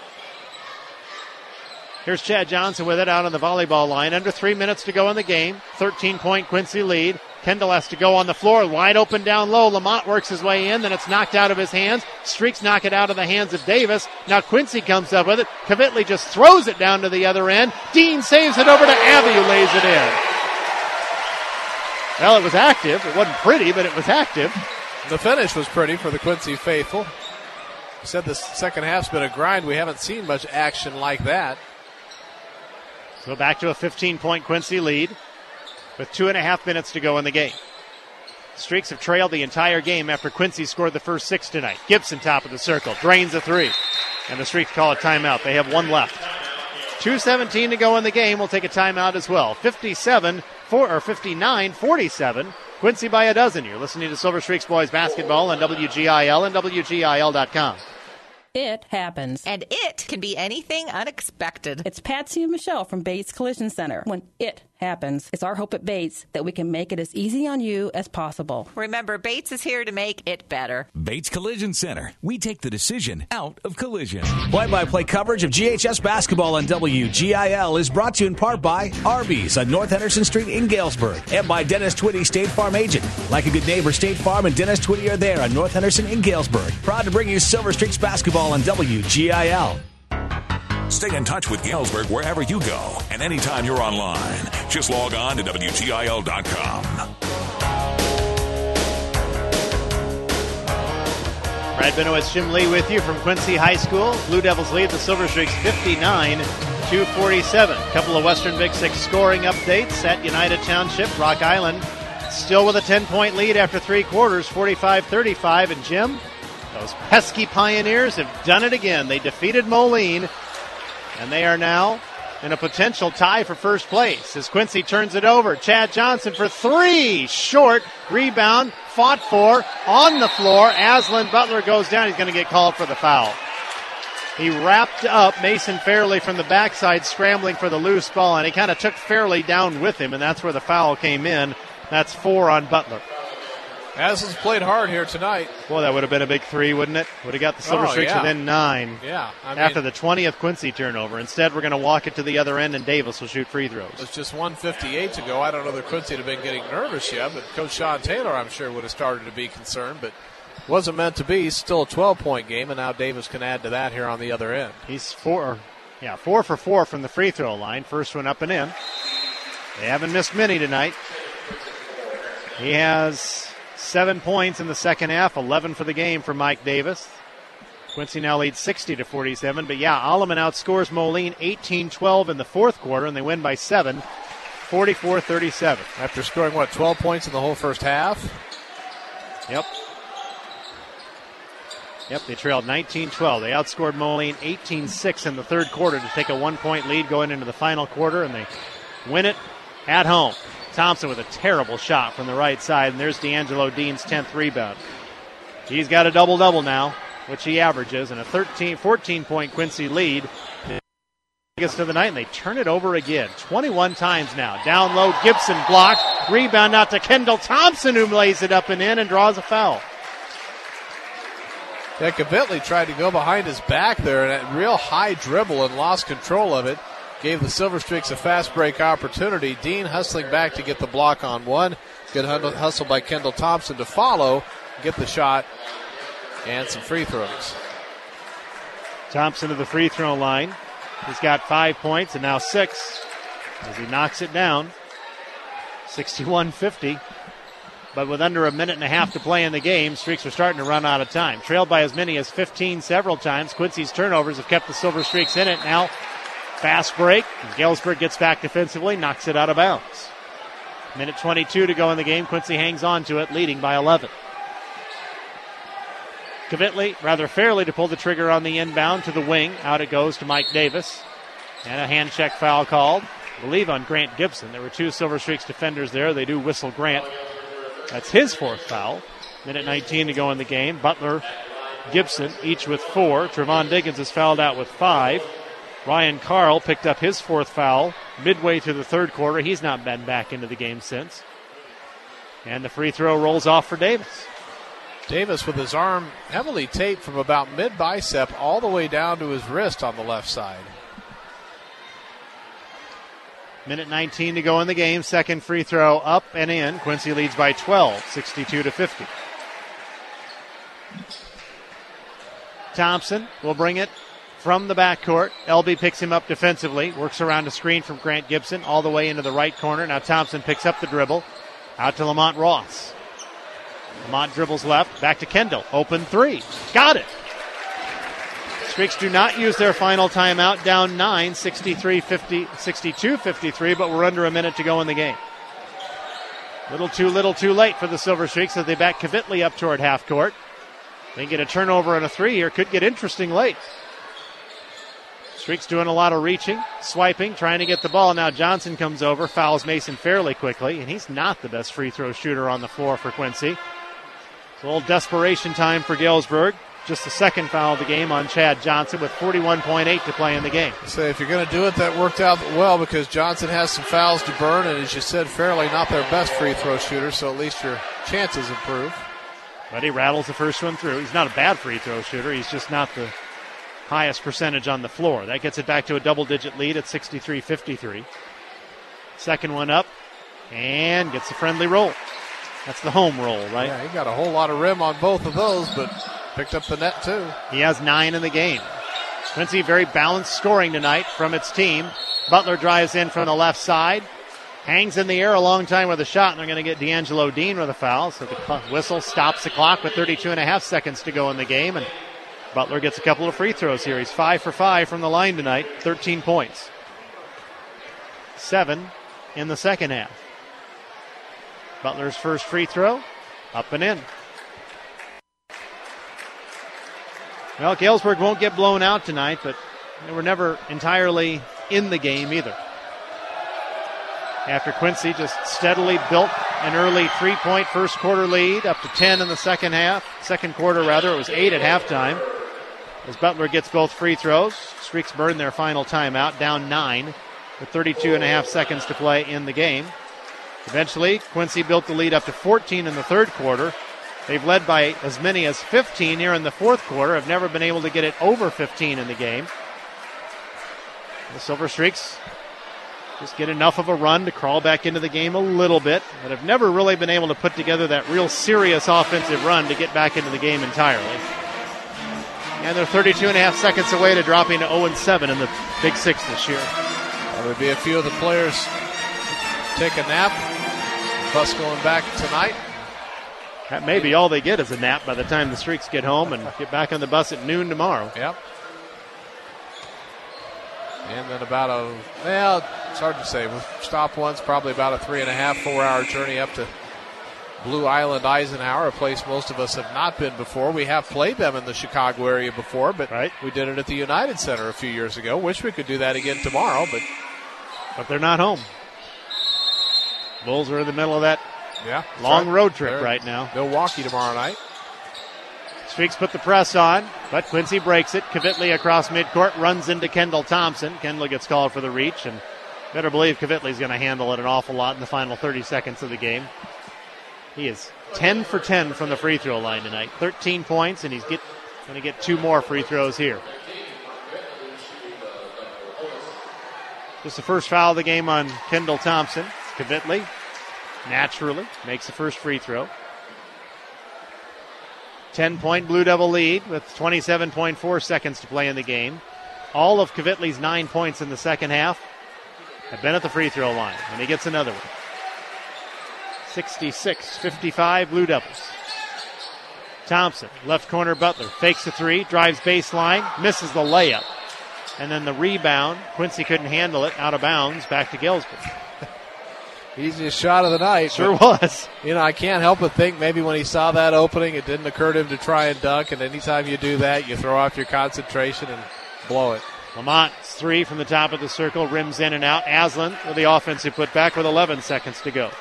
Here's Chad Johnson with it out on the volleyball line. Under 3 minutes to go in the game. 13-point Quincy lead. Kendall has to go on the floor. Wide open down low. Lamont works his way in. Then it's knocked out of his hands. Streaks knock it out of the hands of Davis. Now Quincy comes up with it. Kvitli just throws it down to the other end. Dean saves it over to Abbey, who lays it in. Well, it was active. It wasn't pretty, but it was active. The finish was pretty for the Quincy faithful. You said the second half's been a grind. We haven't seen much action like that. So back to a 15-point Quincy lead with 2.5 minutes to go in the game. Streaks have trailed the entire game after Quincy scored the first 6 tonight. Gibson top of the circle, drains a 3. And the Streaks call a timeout. They have 1 left. 2:17 to go in the game. We'll take a timeout as well. 59-47. Quincy by a dozen. You're listening to Silver Streaks boys basketball on WGIL and WGIL.com. It happens. And it can be anything unexpected. It's Patsy and Michelle from Bates Collision Center. When it happens, it's our hope at Bates that we can make it as easy on you as possible. Remember, Bates is here to make it better. Bates Collision Center. We take the decision out of collision. Play-by-play coverage of GHS basketball on WGIL is brought to you in part by Arby's on North Henderson Street in Galesburg and by Dennis Twitty, State Farm agent. Like a good neighbor, State Farm and Dennis Twitty are there on North Henderson in Galesburg. Proud to bring you Silver Streaks basketball on WGIL. Stay in touch with Galesburg wherever you go and anytime you're online. Just log on to WGIL.com. Brad Benowitz, Jim Lee with you from Quincy High School. Blue Devils lead the Silver Streaks 59-47. A couple of Western Big Six scoring updates at United Township. Rock Island still with a 10-point lead after 3 quarters, 45-35. And Jim, those pesky Pioneers have done it again. They defeated Moline, and they are now in a potential tie for first place as Quincy turns it over. Chad Johnson for 3. Short. Rebound. Fought for. On the floor. Aslan Butler goes down. He's going to get called for the foul. He wrapped up Mason Fairley from the backside, scrambling for the loose ball, and he kind of took Fairley down with him, and that's where the foul came in. That's 4 on Butler. Aslan's played hard here tonight. Boy, that would have been a big 3, wouldn't it? Would have got the Silver Streaks within 9. Yeah. After the 20th Quincy turnover. Instead, we're going to walk it to the other end, and Davis will shoot free throws. It's just 1:58 to go. I don't know that Quincy had been getting nervous yet, but Coach Sean Taylor, I'm sure, would have started to be concerned, but wasn't meant to be. Still a 12-point game, and now Davis can add to that here on the other end. He's 4 for 4 from the free throw line. First one up and in. They haven't missed many tonight. He has 7 points in the second half, 11 for the game for Mike Davis. Quincy now leads 60-47. But Alleman outscores Moline 18-12 in the fourth quarter, and they win by 7, 44-37. After scoring, 12 points in the whole first half? Yep, they trailed 19-12. They outscored Moline 18-6 in the third quarter to take a 1-point lead going into the final quarter, and they win it at home. Thompson with a terrible shot from the right side, and there's D'Angelo Dean's 10th rebound. He's got a double-double now, which he averages, and a 14-point Quincy lead. Biggest of the night, and they turn it over again 21 times now. Down low, Gibson blocked. Rebound out to Kendall Thompson, who lays it up and in and draws a foul. Yeah, Kavitli tried to go behind his back there, and a real high dribble and lost control of it. Gave the Silver Streaks a fast break opportunity. Dean hustling back to get the block on one. Good hustle by Kendall Thompson to follow, get the shot, and some free throws. Thompson to the free throw line. He's got 5 points and now 6 as he knocks it down. 61-50. But with under a minute and a half to play in the game, Streaks are starting to run out of time. Trailed by as many as 15 several times. Quincy's turnovers have kept the Silver Streaks in it. Now fast break. Galesburg gets back defensively, knocks it out of bounds. Minute 22 to go in the game. Quincy hangs on to it, leading by 11. Kavitli, rather fairly, to pull the trigger on the inbound to the wing. Out it goes to Mike Davis. And a hand check foul called, I believe, on Grant Gibson. There were 2 Silver Streaks defenders there. They do whistle Grant. That's his 4th foul. Minute 19 to go in the game. Butler, Gibson, each with 4. Trevon Diggins is fouled out with 5. Ryan Carl picked up his 4th foul midway through the third quarter. He's not been back into the game since. And the free throw rolls off for Davis. Davis with his arm heavily taped from about mid-bicep all the way down to his wrist on the left side. Minute 19 to go in the game. Second free throw up and in. Quincy leads by 12, 62-50. Thompson will bring it from the backcourt. Elby picks him up defensively. Works around a screen from Grant Gibson all the way into the right corner. Now Thompson picks up the dribble. Out to Lamont Ross. Lamont dribbles left. Back to Kendall. Open 3. Got it. Streaks do not use their final timeout. Down 9, 62-53, but we're under a minute to go in the game. Little too late for the Silver Streaks as they back Kavitli up toward half court. They get a turnover and a 3 here. Could get interesting late. Streaks doing a lot of reaching, swiping, trying to get the ball. Now Johnson comes over, fouls Mason fairly quickly, and he's not the best free throw shooter on the floor for Quincy. It's a little desperation time for Galesburg. Just the second foul of the game on Chad Johnson with 41.8 to play in the game. So if you're going to do it, that worked out well because Johnson has some fouls to burn, and as you said, fairly not their best free throw shooter, so at least your chances improve. But he rattles the first one through. He's not a bad free throw shooter. He's just not the highest percentage on the floor. That gets it back to a double-digit lead at 63-53. Second one up and gets a friendly roll. That's the home roll, right? Yeah, he got a whole lot of rim on both of those, but picked up the net too. He has 9 in the game. Quincy very balanced scoring tonight from its team. Butler drives in from the left side. hangs in the air a long time with a shot, and they're going to get D'Angelo Dean with a foul. So the whistle stops the clock with 32.5 seconds to go in the game, and Butler gets a couple of free throws here. He's 5 for 5 from the line tonight, 13 points. 7 in the second half. Butler's first free throw, up and in. Well, Galesburg won't get blown out tonight, but they were never entirely in the game either. After Quincy just steadily built an early 3-point first quarter lead, up to 10 in the second quarter, it was 8 at halftime. As Butler gets both free throws, Streaks burn their final timeout, down 9 with 32.5 seconds to play in the game. Eventually, Quincy built the lead up to 14 in the third quarter. They've led by as many as 15 here in the fourth quarter, have never been able to get it over 15 in the game. The Silver Streaks just get enough of a run to crawl back into the game a little bit, but have never really been able to put together that real serious offensive run to get back into the game entirely. And they're 32.5 seconds away to dropping to 0-7 in the Big Six this year. There would be a few of the players take a nap. Bus going back tonight. That may be all they get is a nap by the time the Streaks get home and get back on the bus at noon tomorrow. Yep. And then it's hard to say. With stop once, probably about a 3.5, 4-hour journey up to Blue Island, Eisenhower, a place most of us have not been before. We have played them in the Chicago area before, but we did it at the United Center a few years ago. Wish we could do that again tomorrow, but they're not home. Bulls are in the middle of that long road trip right now. Milwaukee tomorrow night. Streaks put the press on, but Quincy breaks it. Kvitli across midcourt, runs into Kendall Thompson. Kendall gets called for the reach, and better believe Kvitli's going to handle it an awful lot in the final 30 seconds of the game. He is 10 for 10 from the free throw line tonight. 13 points, and he's going to get 2 more free throws here. Just the first foul of the game on Kendall Thompson. Kvitli naturally makes the first free throw. 10-point Blue Devil lead with 27.4 seconds to play in the game. All of Kvitli's 9 points in the second half have been at the free throw line, and he gets another one. 66-55 Blue Devils. Thompson, left corner Butler, fakes the three, drives baseline, misses the layup. And then the rebound, Quincy couldn't handle it, out of bounds, back to Galesburg. Easiest shot of the night. Sure was. I can't help but think maybe when he saw that opening, it didn't occur to him to try and dunk, and anytime you do that, you throw off your concentration and blow it. Lamont's three from the top of the circle, rims in and out. Aslan with the offensive putback with 11 seconds to go.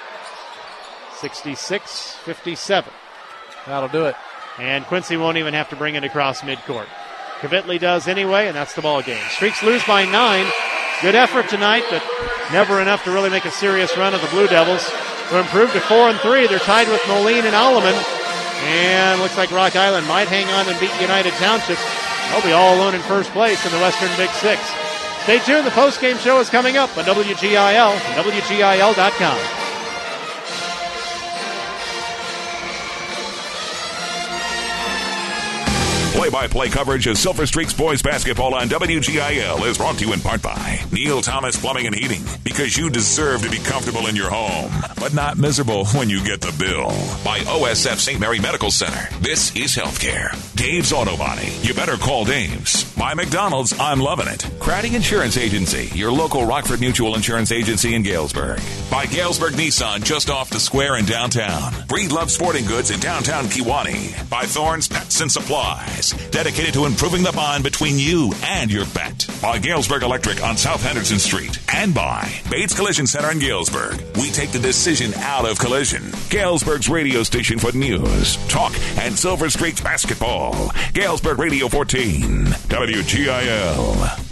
66-57. That'll do it. And Quincy won't even have to bring it across midcourt. Kvitli does anyway, and that's the ball game. Streaks lose by 9. Good effort tonight, but never enough to really make a serious run of the Blue Devils. To improve to 4-3, they're tied with Moline and Alleman. And looks like Rock Island might hang on and beat United Township. They'll be all alone in first place in the Western Big Six. Stay tuned, the postgame show is coming up on WGIL and WGIL.com. Play-by-play coverage of Silver Streaks boys basketball on WGIL is brought to you in part by Neil Thomas Plumbing and Heating, because you deserve to be comfortable in your home, but not miserable when you get the bill. By OSF St. Mary Medical Center. This is healthcare. Dave's Auto Body. You better call Dave's. By McDonald's, I'm loving it. Craddy Insurance Agency, your local Rockford Mutual Insurance Agency in Galesburg. By Galesburg Nissan, just off the square in downtown. Breedlove Sporting Goods in downtown Kewanee. By Thorns Pets and Supplies, dedicated to improving the bond between you and your pet. By Galesburg Electric on South Henderson Street. And by Bates Collision Center in Galesburg. We take the decision out of collision. Galesburg's radio station for news, talk, and Silver Streaks basketball. Galesburg Radio 14, WGIL.